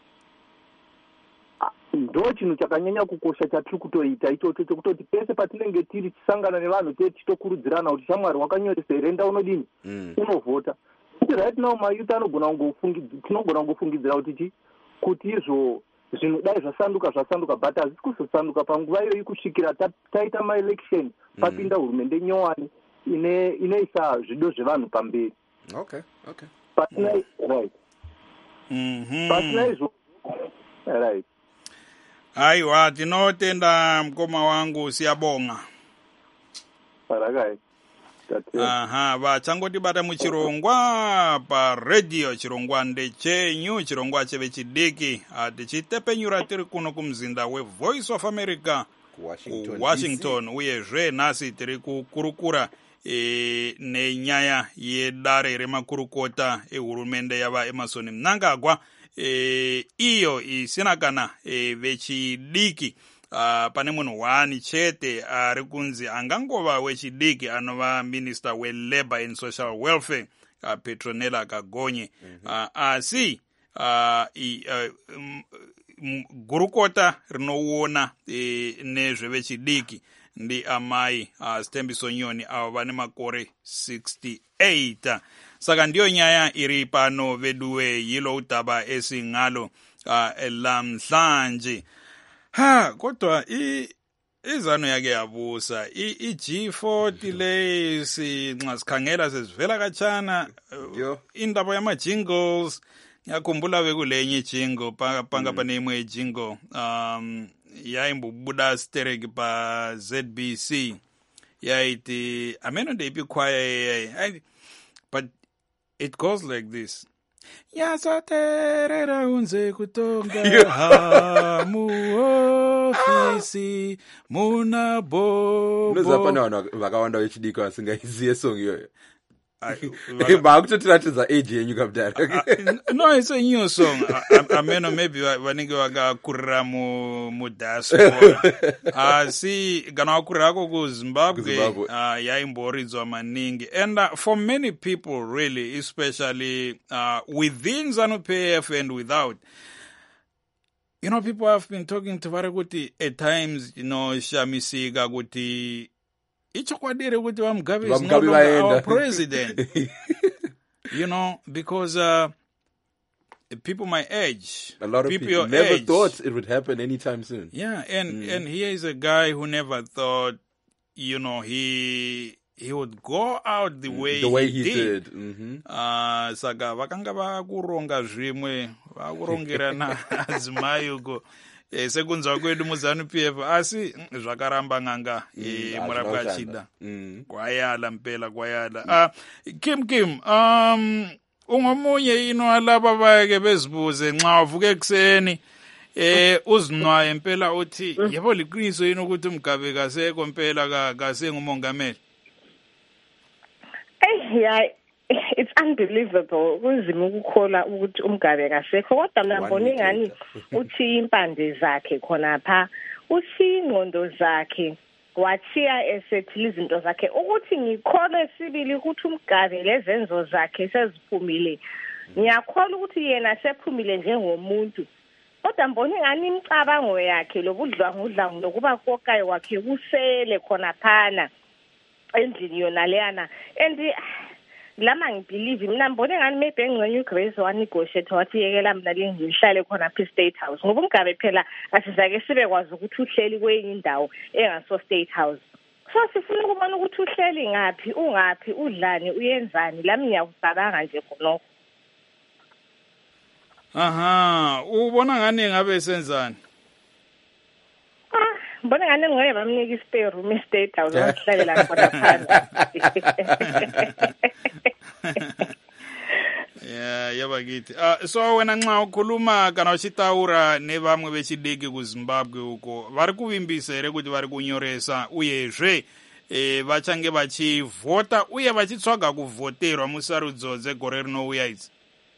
Ndo chinhu chakanyanya kukosha chatiri kutoita ichocho chekutoti pese patinenge tiri tisangana nevanhu titokurudzirana kuti shamwari wakanyoresa here enda unodini unovhota. Kuti right now mayouth anogona kungofungidzira tinogona kungofungidzira kuti chi kuti izvo zvinhu dai zvasanduka zvasanduka but hazisi kuzosanduka panguva iyoyi kusvikira taita maelection papinda hurumende nyowani ine inoisa zvido zvevanhu pamberi. Okay, okay. Pasina right. Mhm. Pasina izvo right. Aiwa, tinotenda mkoma wangu, siyabonga. Paragai. Aha, vachangotibata muchirongwa pa radio, chirongwa ndechenyu, chirongwa chevechidiki, tichitepenyura tiri kuno kumzinda we Voice of America Washington, Washington uyezve nhasi tiri kukurukura e, nenyaya yedare remakurukota ehurumende yava Emmerson Mnangagwa, e, iyo isina kana e, vechidiki. Uh, pane munhu wani chete ari uh, kunzi angangova wechidiki anova minister we-labor and social welfare uh, Petronella Kagonye. mm-hmm. uh, asi uh, i, uh, m, m, gurukota rinoona e, nezvevechidiki ndi amai uh, Stembiso Nyoni avo vane makore sixty-eight. Saka ndiyo nyaya iri pano veduwe yilo utaba esingalo uh, lamhlanje. Ha, kodwa i izano yake yabusa i G forty le sinxa sikhangela sesivela kachana uh, indaba yama jingles ngiyakhumbula bekulenye jingle panga panemwe jingle um yayimbubuda sterek pa Z B C yayithi ameno ndeyiphi choir, but it goes like this. Yasaterera unze kutonga hamu ofisi muna bobo. Nozapana vanhu vakawanda vechidiki vasingaziye song iyoyo. Bakutotiratidza age yenyu kabudara. No, it's a new song. Ameno maybe vanenge vakakurira mu mu diaspora. Asi kana vakurira ko kuZimbabwe yaimboridzwa maningi. And uh, for many people really, especially uh, within ZANU-P F and without, you know, people have been talking to Varakuti at times, you know, Shamisika Kuti ichokwadire kuti vaMugabe is no longer our president. You know, because uh, people my age, a lot of people, people your never age, thought it would happen anytime soon. Yeah, and mm. and here is a guy who never thought, you know, he he would go out the way the way he, he did. did. Mm-hmm. Uh, saka vakanga vakuronga zvimwe vakurongerana adzimai uko. Eh, sekunzwa kwedu muZANU-P F asi zvakaramba nganga eh, murapwa chida kwayala mpela kwayala. Ah, Kim Kim, um ungomunye ino alaba bayeke bezibuze nxa wavuka ekseni eh uzinwaye impela uthi yebo liqiniso yini ukuthi uMugabe kaseko impela kasengumongameli? Eh yeah, it's unbelievable kunzima ukukhola ukuthi uMugabe kasekho, kodwa mnabona ingani uthi impande zakhe khona pha, uthi ingqondo zakhe wathiya esethile izinto zakhe ukuthi ngikhole sibili ukuthi uMugabe lezenzo zakhe seziphumile. Ngiyakhola ukuthi yena sephumile njengomuntu, kodwa mbona ingani imicabango yakhe lobudlwangudlwangu nokuba kokayo wakhe kusele khona phana. endlini yona leyana. And lama ngibelieve mina mbone ngani maybe engcenye uGrace wa negotiate wathi yekela mina lendlu ihlale khona phi State House ngoba umgabe phela asizake sibe kwazi ukuthi uhleli kwenye indawo engaso State House. So sifuna ukubona ukuthi uhleli ngapi ungapi udlani uyenzani lami ngiyakuzabanga nje khonokho. Aha, ubona ngani ngabe senzani? Ah, mbona ngani ngoye bamnika ispare room eState House wahlalela khona phansi. Yeah, yabakithi. Ah, so wena nxa ukhuluma kana uchitaura nevamwe vechidiki kuZimbabwe uko vari kuvimbisa here kuti vari kunyoresa uyezve eh vachange vachivhota uye vachitsvaga kuvhoterwa musarudzo dzegore rinouya idzi.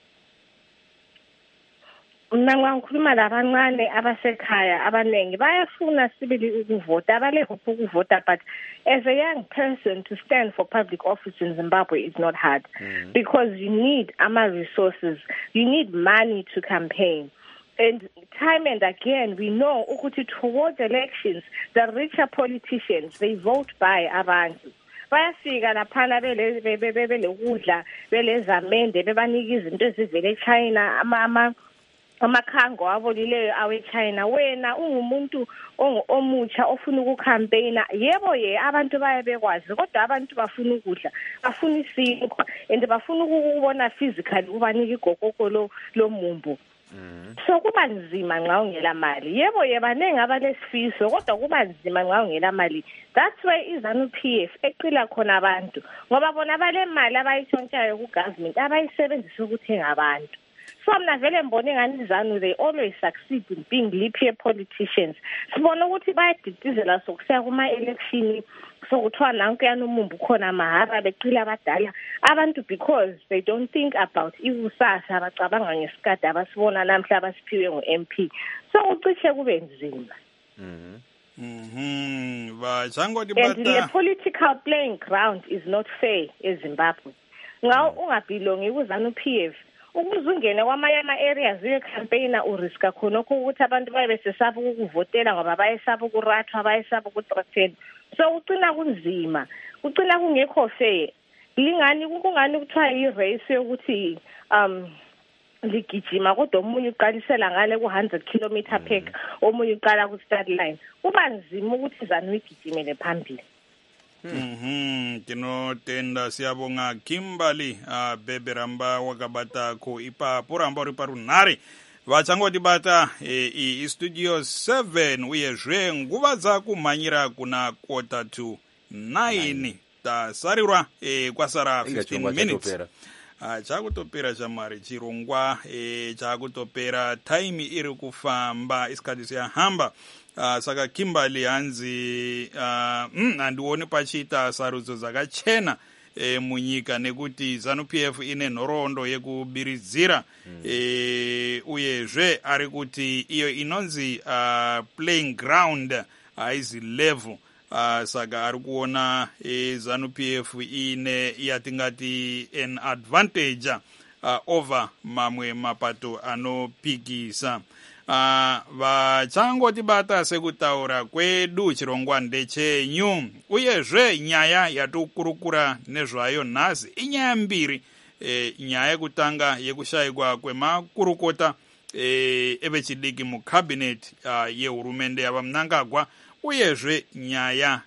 Mina ngikhuluma labancane abasekhaya abanengi bayafuna sibili ukuvota abalehopha ukuvota, but as a young person to stand for public office in Zimbabwe is not hard mm. because you need ama resources, you need money to campaign. And time and again, we know ukuthi towards elections, the richer politicians, they vote by abantu. Bayafika laphana bele bele ukudla belezamende bebanika izinto ezivele eChina ama amakhango abolileyo aweChina. Wena ungumuntu omutsha ofuna ukucampaigna, yebo ye abantu baye bekwazi kodwa abantu bafuna ukudla, bafuna isinkwa and bafuna ukubona physically ubanika igokoko lo lomumbu. Mm. So kuba nzima nxa ungela mali. Yebo yebanenge abalesifiso kodwa kuba nzima nxa ungela mali. That's why iZANU-P F eqila khona abantu ngoba bona bale mali abayitshontshayo ku government abayisebenzisa ukuthenga abantu. So mna vele mbone ngani iZANU they always succeed in being leapier politicians. Sibona ukuthi bayadidizela sokusiya kuma election sokuthiwa nanku yana umumbu khona mahara beqila abadala abantu because they don't think about ikusasa abacabanga ngesikade abasibona namhla abasiphiwe ngo-M P. So ucishe kube nzima. Mhm. Mhm. Bajangoti bata. And the political playing ground is not fair eZimbabwe. Ngaw ungabelongi kuZANU-P F ukuzungena kwamanye ama-areas uye-campaigna uriska khonokho ukuthi abantu baye besesaba ukuvotela ngoba bayesaba ukurathwa bayesaba ukuthreatenwa. So ucina kunzima ucina kungekho fair. Lingani kungani kuthiwa i-race yokuthi um ligijima kodwa omunye uqalisela ngale ku one hundred kilometer per omunye uqala ku start line. Kuba nzima ukuthi iZANU igijimele phambili. Mhm, tinotenda siyabonga Kimberly uh, Beberamba wakabata ko ipa poramba uri parunhare vachangoti bata e, e, studio seven uyezve nguva dzakumhanyira kuna quarter to nine tasarirwa e, kwasara fifteen minutes uh, chakutopera chamari chirongwa e, chakutopera time iri kufamba isikati siyahamba. Uh, saka Kimberly hanzi uh, mm, handione pachiita sarudzo dzakachena e, munyika nekuti ZANU-P F ine nhoroondo yekubiridzira mm. e, uyezve ari kuti iyo inonzi uh, playing ground haizi uh, level uh, saka ari kuona e, ZANU-P F ine yatingati an advantage uh, over mamwe mapato anopikisa. Uh, vachangoti bata sekutaura kwedu chirongwa ndechenyu uyezve nyaya yatokurukura nezvayo nhasi inyaya mbiri e, nyaya yekutanga yekushayikwa kwemakurukota e, evechidiki mucabinet uh, yehurumende yavamunangagwa uyezve nyaya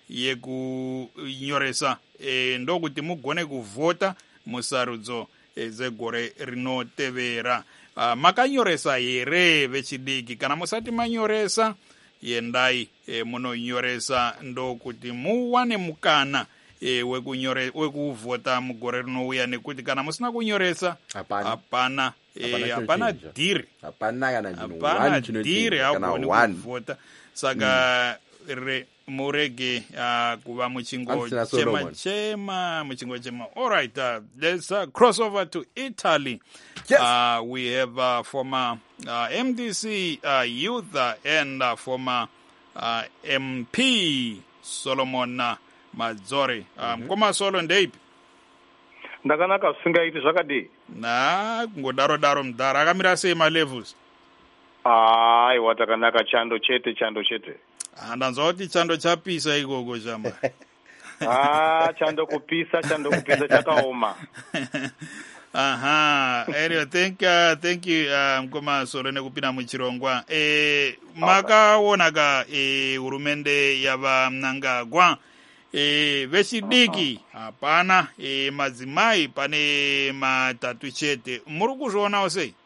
yekunyoresa e, ndokuti mugone kuvhota musarudzo e, dzegore rinotevera. Uh, makanyoresa here vechidiki kana musati manyoresa yendai e, munonyoresa ndokuti muwane mukana e, wekunyore wekuvhota mugore rinouya nekuti kana musina kunyoresa hapana e, hapana dhiri hapana dhiri haugoni kuvhota saka mm. re, murege uh, kuva muchingo chema chema muchingo chema. All right, uh, let's uh, cross over to Italy. Yes. Uh, we have uh, former uh, M D C uh, youth uh, and uh, former uh, M P Solomon uh, Madzori. Um, mm-hmm. Koma solo ndeipi? Ndakanaka singaiti zvakadii? Na ngodaro daro mdara akamira sei ma levels? Ai watakanaka chando chete chando chete. Andanzwa kuti chando chapisa ikoko chamba. Ah, chando kupisa, chando kupisa chakaoma. Aha, anyway, thank uh, thank you uh, mkoma solo nekupina muchirongwa. Eh makaonaga eh hurumende yava Mnangagwa eh vechidiki hapana eh madzimai pane matatu chete. Muri kuzvionawo sei?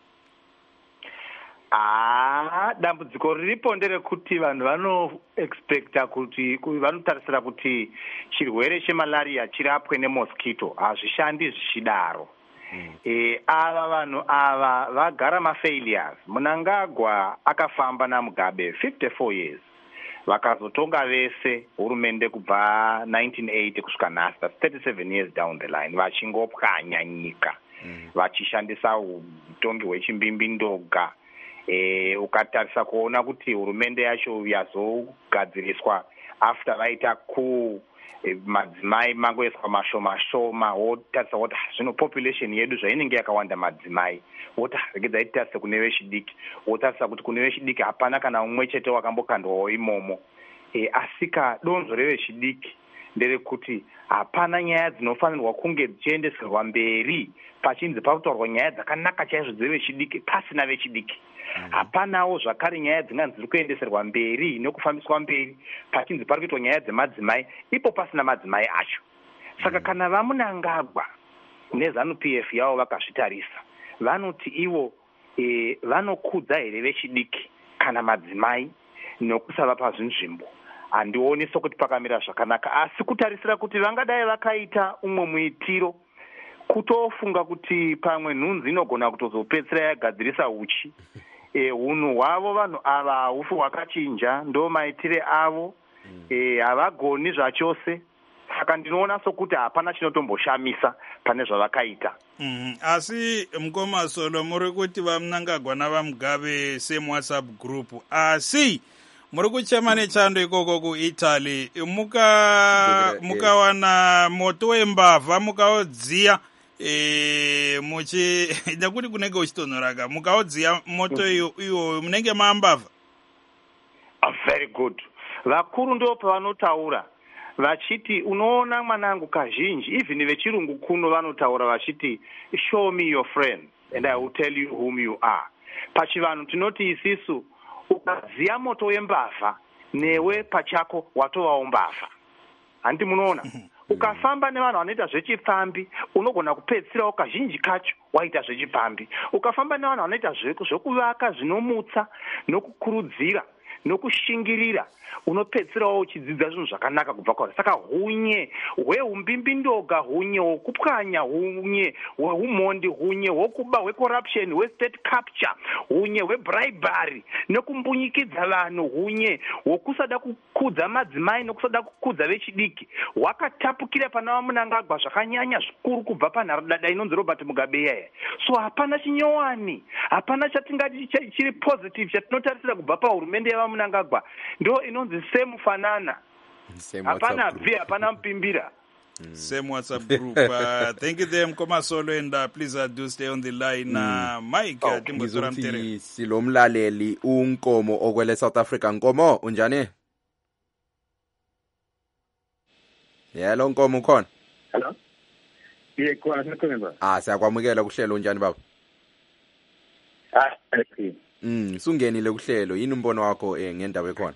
Ah, dambudziko riripo nderekuti vanhu vano expecta kuti vanotarisira kuti chirwere chemalaria chirapwe nemosquito. Hazvishandi zvichidaro. Mm. E, ava vanhu ava vagara mafailures. Mnangagwa akafamba naMugabe fifty-four years. Vakazotonga vese hurumende kubva nineteen eighty kusvika nhasi, that's thirty-seven years down the line, vachingopwanya nyika. Mm. Vachishandisa utongi hwechimbimbi ndoga. E, ukatarisa kuona kuti hurumende yacho yazogadziriswa after vaita coup, e, madzimai mangoiswa mashoma shoma, wotarisa kuti zvino population yedu zvainenge yakawanda madzimai, wota regedza itarise kune vechidiki, wotarisa kuti kune vechidiki hapana kana umwe chete wakambokandwawo imomo. E, asika donzo revechidiki nderekuti hapana nyaya dzinofanirwa kunge dzichiendeserwa mberi pachinzi pakutaurwa nyaya dzakanaka chaizvo dzevechidiki pasina vechidiki. Hapanawo zvakare nyaya dzinganzi dziri kuendeserwa mberi nokufambiswa mberi pachinzi pari kuitwa nyaya dzemadzimai ipo pasina madzimai acho. Saka kana vaMnangagwa neZanu-P F yavo vakazvitarisa, vanoti ivo e, vanokudza here vechidiki kana madzimai nokusava pazvinzvimbo. Handioni sokuti pakamira zvakanaka, asi kutarisira kuti vangadai vakaita umwe muitiro kutofunga kuti pamwe nhunzi inogona kutozopedzisira yagadzirisa uchi. E, hunhu hwavo vanhu ava ufu hwakachinja, ndo maitire avo. E, havagoni zvachose. Saka ndinoona sokuti hapana chinotomboshamisa pane zvavakaita. Mm, asi mkoma solo muri kuti vaMnangagwa navaMugabe same WhatsApp group, asi muri kuchema nechando ikoko kuItaly, muka mukawana moto wembavha mukaodziya e muchi ndakuti kunenge uchitonhoraga mukaodziya moto iyo iyo munenge mambavha. Ah, very good. Vakuru ndo pavanotaura vachiti unoona mwanangu kazhinji, even vechirungu kuno vanotaura vachiti show me your friends and I will tell you whom you are. Pachivanhu tinoti isisu ukaziya moto wembavha newe pachako watovawo mbavha. Handi munoona? Ukafamba nevanhu vanoita zvechipfambi unogona kupedzisirawo kazhinji kacho waita zvechipfambi. Ukafamba nevanhu vanoita zvekuvaka zvinomutsa nokukurudzira nokushingirira unopedzisirawo uchidzidza zvinhu zvakanaka kubva kwauri. Saka hunye hweumbimbi ndoga, hunye hwokupwanya, hunye hweumhondi, hunye hwokuba, hwecorruption, hwestate capture, hunye hwebribery nokumbunyikidza vanhu, hunye hwokusada kukudza madzimai nokusada kukudza vechidiki hwakatapukira pana vaMnangagwa zvakanyanya zvikuru kubva panharadada inonzi Robert Mugabe yaya. So hapana chinyowani, hapana chatingati chiri positive chatinotarisira kubva pahurumende yavaMnangagwa. Ndo inonzi same fanana, hapana bvi, hapana mpimbira. Mm. Same WhatsApp group. Uh, thank you there Mkoma Solo, and uh, please uh, do stay on the line. Uh, Mike, oh, Timbotora Mtere. Silomlaleli uNkomo okwele South Africa. Nkomo, unjani? Hello Nkomo ukhona? Hello. Ye khona sikhona. Ah, siyakwamukela kuhlelo unjani baba? Ah, okay. Mm, sungenile kuhlelo. Yini umbono wakho eh ngendaba ekhona?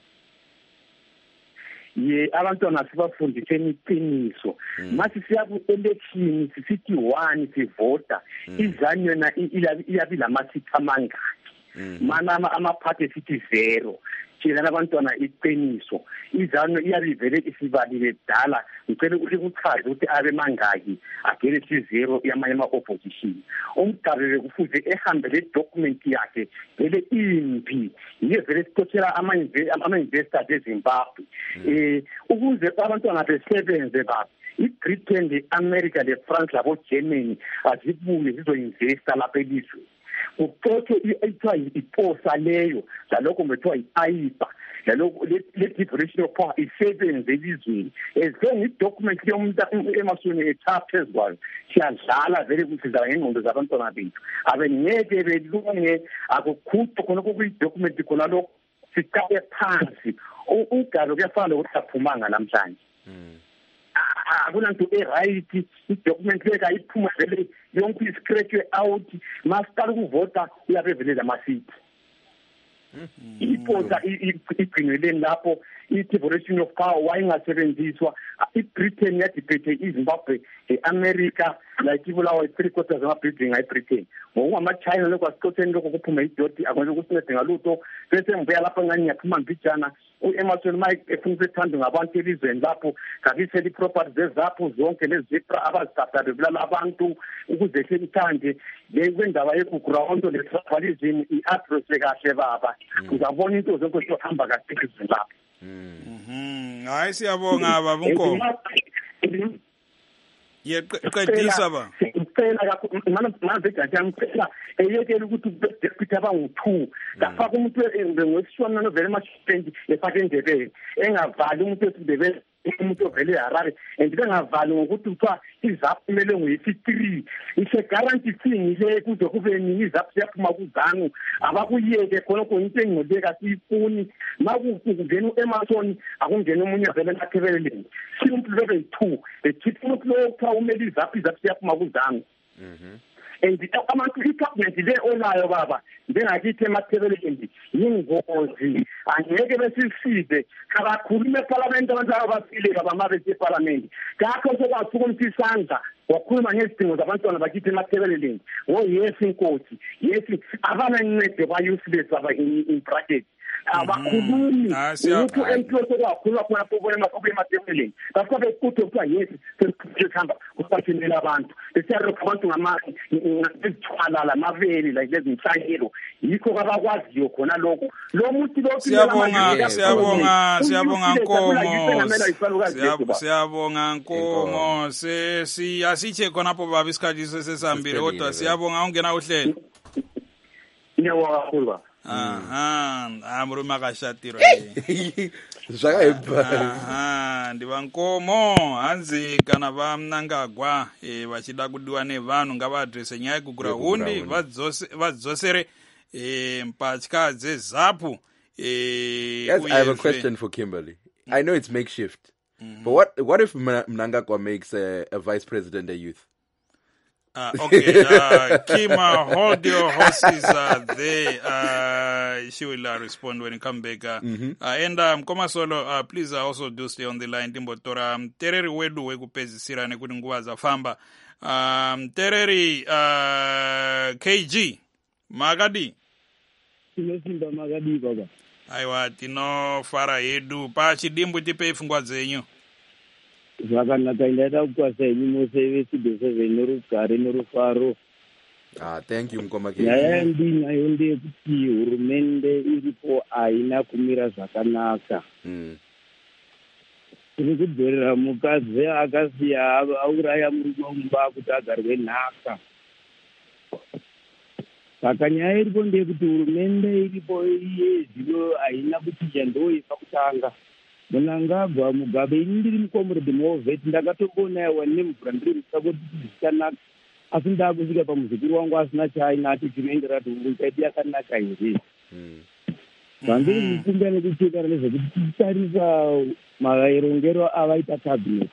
Ye abantwana sibafundise iqiniso. Mase siya ku election sisithi one sivota, izanyo yona iyabi lamasithi amangaki. Mana ama party sithi zero. Thina abantwana iqiniso. Izanyo iyabivele isibalile dala. Ngicela ukuthi kuchaze ukuthi abe mangaki agere si zero yamanye ama opposition. Umgabele kufuze ehambe le document yakhe vele impi. Yevele sikothela ama ama investors eZimbabwe. Eh ukuze abantwana besebenze baba. iBritain, leAmerica, leFrance labo Germany azibuye zizoinvesta lapha elizweni. Kuqoqwe ithiwa iposa leyo lalokho methiwa i-AIBA lalokho le-liberation of power isebenze elizweni ezenge idocument yomuntu emasweni ethatha phezu kwayo siyadlala vele kusiza ngengqondo zabantwana bethu abengeke belunge akukhutho khona kuyidocument khona lokho siqale phansi ugalo kuyafana ukuthi aphumanga namhlanje. akuna nto e-right idocument leka iphuma vele yonke iscratchwe out masiqala ukuvota uyabevelela amasithi ipota igcineleni lapho i-devolution of power wayingasebenziswa i-Britain yadibhethe iZimbabwe e-America like ibulawa i-three quarters zama-building ayi-Britain ngokungama-China lokho asiqotheni lokho kuphuma idoti akwenze ukusincede ngalutho bese ngibuya lapho ngani ngiyaphuma mbijana u-Emerson Mike efuna ukuthandwa ngabantu elizweni lapho ngabisela i-property zezapho zonke lezipra abazithatha bebulala abantu ukuze hlekuthande kwendaba yekuground le-tribalism i-address kahle baba uzabona into zonke zohamba kahle elizweni lapho. Mhm. Hayi siyabonga baba uNkomo. Yeqedisa ba. Ngicela kakhulu mana manje ngiyacela ngicela eyekela ukuthi deputy abangu-two ngafaka umuntu ngwesishwana novele emashipendi efake endebele engavali umuntu wesindebele umuntu ovele eHarare and bengavali ngokuthi kuthiwa izaphu kumele nguyi-three ise-guarantee thing le kuze kube nini izaphu siyaphuma kuzanu abakuyeke khonokho into engcoleka siyifuni ma kungena u-Emerson akungena omunye vele emathebeleleni simple bebe yi-two ekhipha umuntu lo kuthiwa umele izaphu izaphu siyaphuma kuzanu and abantu i-cabinet le olayo baba njengakithi emathebeleni yingozi angeke besisize kabakhulume eparlamente abantu abafile baba mabese eparlamente ngakho sokwathukumisa isandla wakhuluma ngezidingo zabantwana bakithi emathebeleni oh yes inkosi yes abana incede kwa-useless baba in bracket abakhulumi ukuthi empilo sokwakhuluma khona pobona emakhulu emathebeleni bafika bekutho kuthiwa yes sesihamba kusathindela abantu besiyarokha abantu ngezithwalala amabele like lezi nhlanyelo yikho kabakwaziyo khona lokho lo muntu lo siyabonga siyabonga siyabonga Nkomo siyabonga Nkomo sesi asiche khonapho baba isikhathi sesesambile kodwa siyabonga ungena uhlelo nyawa kakhulu aha amru makashatiro zvakaibva aha ndiva Nkomo hanzi kana vamnangagwa eh vachida kudiwa nevanhu ngavadrese nyaya yekugura hundi vadzosere eh mpatya dzezapu eh Yes, I have a question for Kimberly. I know it's makeshift. Mm-hmm. But what what if Mnangagwa makes a, a vice president a youth? Uh, okay, uh, Kima, hold your horses uh, there. Uh, she will uh, respond when you come back. Uh, mm-hmm. uh, and um, Komasolo, uh, please uh, also do stay on the line. Timbotora, um, tereri wedu wekupezisira nekuti nguva zafamba. Um, tereri uh, K G, Magadi. Tinosimba Magadi baba. Aiwa, tinofara yedu. Pachidimbu tipe ifungwa zenyu. Zvakanaka ndaida kukwasa ini mose vesidhoseve norugare norufaro. Ah, thank you Mkoma K. Nyaya yandinayo ndeyekuti hurumende iripo haina kumira zvakanaka. Mm. Tiri kudzorera mukadzi akasiya auraya murume mumba kuti agarwe nhaka. Saka nyaya iripo ndeyekuti hurumende iripo yezvino haina kuti ndoifa kutanga. Mnangagwa Mugabe ini ndiri mukomuredi moveti ndakatombonayiwa nemvura ndiri musako zvikanaka asi ndakusvika pamuzukuru wangu asina chaainati chinoendera kuti nyika yedu yakanaka here zvandiri mukumbira nekuchekana nezvekuti tichitarisa maerongero avaita cabinet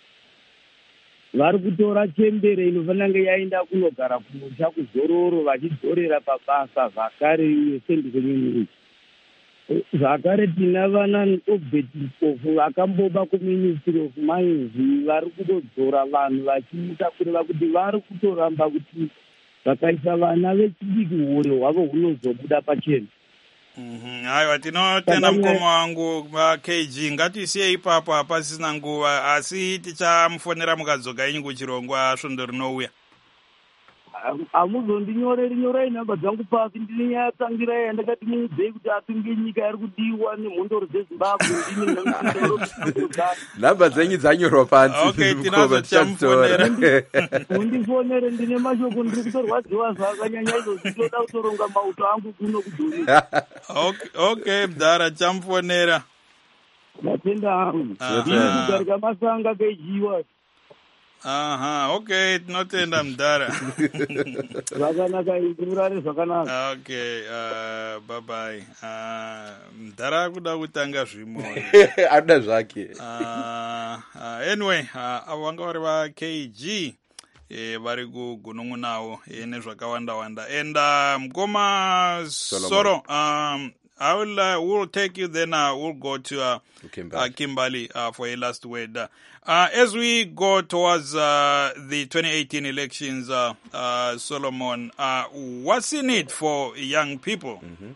vari kutora chembere inofanira kunge yaenda kunogara kumusha kuzororo vachidzorera pabasa zvakare sendisonyunyuki zvakare tina vana obetifofu vakamboba kuministry of mines vari kutodzora vanhu vachiita kureva kuti vari kutoramba kuti vakaisa vana vechidiki uhure hwavo hunozobuda pachena. Aiwa, tinotenda Mkoma wangu K G, ngatisiye ipapo hapasisina nguva asi tichamufonera mukadzoka inyu kuchirongwa svondo rinouya. Amuzondinyoreri nyorai nhamba dzangu pasi ndine nyaya yatangira yandakati muudze kuti atunge nyika iri kudiwa nemhondoro dzeZimbabwe ndine nhamba dzenyu dzanyorwa pansi. Okay, tinazo tichamufonera. Mundifonere ndine mashoko ndiri kutorwadziwa zvakanyanya izvozvi toda kutoronga mauto angu kuno kudhuri. Okay, okay, Mdara tichamufonera. Matenda angu. Ndiri kugarika masanga kejiwa. Aha, okay, tinotenda Mdara. Zvakanaka izvi murari zvakanaka. Okay, uh, bye bye. Uh, Mdara kuda kutanga zvimo. Ada zvake. Uh, uh, anyway, uh, avo vanga vari va K G eh, vari kugunungunawo eh, nezvakawanda wanda. And uh, Mkoma Soro, um, I will uh, we'll take you then. Uh, we'll go to uh, Kimberly, uh, Kimberly uh, for a last word. Uh, as we go towards uh, the twenty eighteen elections, uh, uh, Solomon, uh, what's in it for young people? Mm-hmm.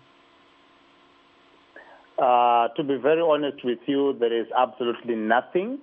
Uh, to be very honest with you, there is absolutely nothing.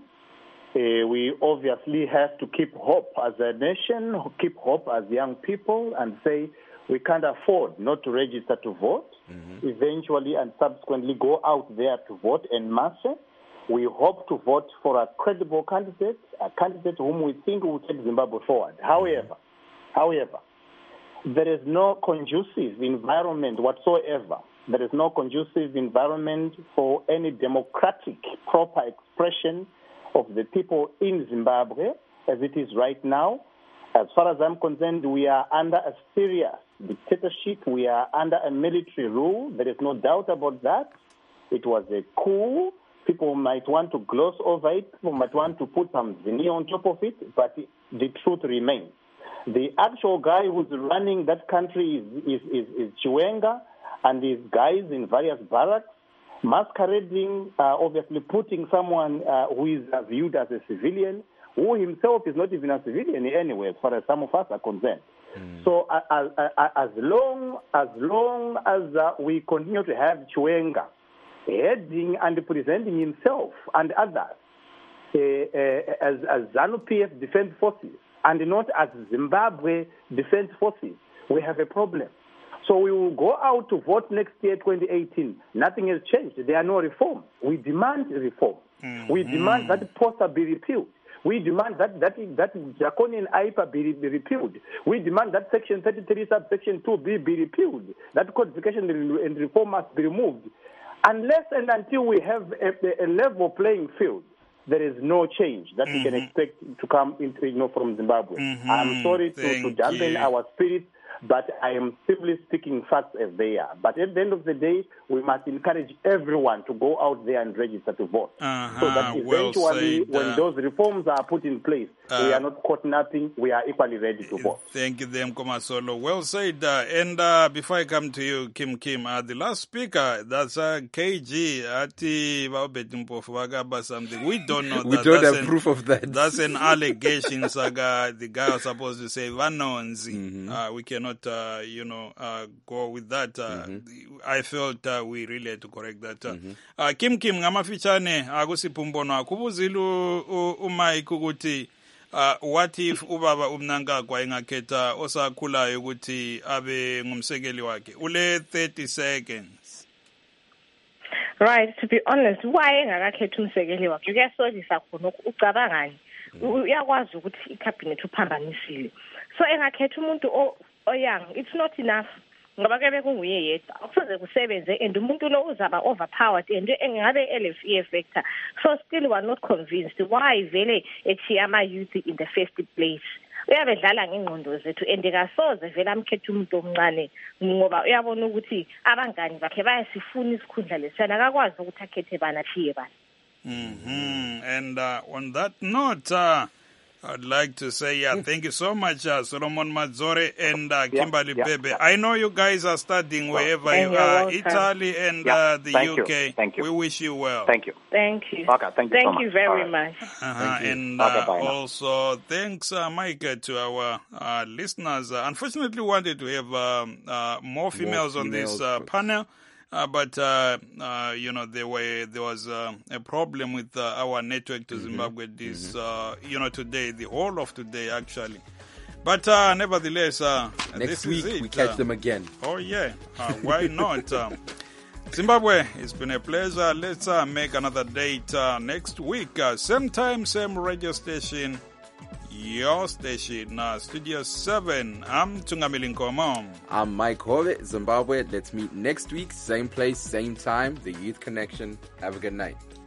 Uh, we obviously have to keep hope as a nation, keep hope as young people, and say we can't afford not to register to vote. Mm-hmm. Eventually and subsequently go out there to vote en masse. We hope to vote for a credible candidate, a candidate whom we think will take Zimbabwe forward. However, however, there is no conducive environment whatsoever. There is no conducive environment for any democratic, proper expression of the people in Zimbabwe as it is right now. As far as I'm concerned, we are under a serious dictatorship. We are under a military rule. There is no doubt about that. It was a coup. People might want to gloss over it. People might want to put some veneer on top of it, but the truth remains. The actual guy who's running that country is, is, is, is Chiwenga and his guys in various barracks, masquerading, uh, obviously putting someone uh, who is uh, viewed as a civilian, who himself is not even a civilian anyway, as far as some of us are concerned. Mm. So uh, as, uh, as long as long as uh, we continue to have Chiwenga heading and presenting himself and others uh, uh, as, as ZANU-P F Defense Forces and not as Zimbabwe Defense Forces, we have a problem. So we will go out to vote next year, twenty eighteen. Nothing has changed. There are no reforms. We demand reform. Mm-hmm. We demand that poster be repealed. We demand that that, that draconian I P A be, be repealed. We demand that Section thirty-three, subsection two be, be repealed. That codification and reform must be removed. Unless and until we have a, a level playing field, there is no change that mm-hmm. we can expect to come into, you know, from Zimbabwe. Mm-hmm. I'm sorry to, to dampen our spirits, but I am simply speaking facts as they are. But at the end of the day, we must encourage everyone to go out there and register to vote. Uh-huh. So that eventually, well said, uh, when those reforms are put in place, uh, we are not caught napping, we are equally ready to vote. Thank you, Them Komasolo. Well said. Uh, and uh, before I come to you, Kim Kim, uh, the last speaker, that's uh, K G, Ati Vaobetimpofu something. We don't know we that. We don't that's have an, proof of that. That's an allegation, Saga. The guy was supposed to say, Vanonzi. Mm-hmm. Uh, we cannot Uh, you know, uh, go with that. Uh, mm-hmm. I felt uh, we really had to correct that. Uh, mm-hmm. uh, Kim Kim ngamafichane akusipumbono akubuzilu uMike ukuthi uh, what if ubaba uMnangagwa engakhetha osakhulayo ukuthi abe ngumsekeli wakhe ule thirty seconds. Right, to be honest, why engakakhetha umsekeli wakhe kuyasolisa khona ucabangani uyakwazi ukuthi icabinet uphambanisile so engakhetha umuntu Oh young, it's not enough. Ngoba kebe kunguye yedwa. Akusoze kusebenze and umuntu lo uzaba overpowered and engabe ele fear factor. So still we are not convinced why vele echiya ama youth in the first place. Uyabedlala ngengqondo zethu and kasoze vele amkhetha umuntu omncane ngoba uyabona ukuthi abangani bakhe bayasifuna isikhundla lesana akakwazi ukuthi akhethe bana thiye bana. Mhm. And uh, on that note uh, I'd like to say, yeah, thank you so much, uh, Solomon Mazore and uh, Kimberly yeah, Bebe. Yeah. I know you guys are studying wherever you are, welcome. Italy and yeah, uh, the thank U K. You. Thank you. We wish you well. Thank you. Thank you. Okay, thank you Thank so you much. very right. much. Uh-huh. You. And okay, uh, also, thanks, uh, Mike, uh, to our uh, listeners. Uh, unfortunately, we wanted to have um, uh, more females more on females, this uh, panel. Uh, but, uh, uh, you know, there were there was uh, a problem with uh, our network to mm-hmm. Zimbabwe this, mm-hmm. uh, you know, today, the whole of today, actually. But uh, nevertheless, uh, next this week is it. we catch uh, them again. Oh, yeah. Uh, why not? um, Zimbabwe, it's been a pleasure. Let's uh, make another date uh, next week. Uh, same time, same radio station. Your station, uh, Studio seven. I'm Tungamili Nkomo. I'm Mike Hove, Zimbabwe. Let's meet next week, same place, same time, the Youth Connection. Have a good night.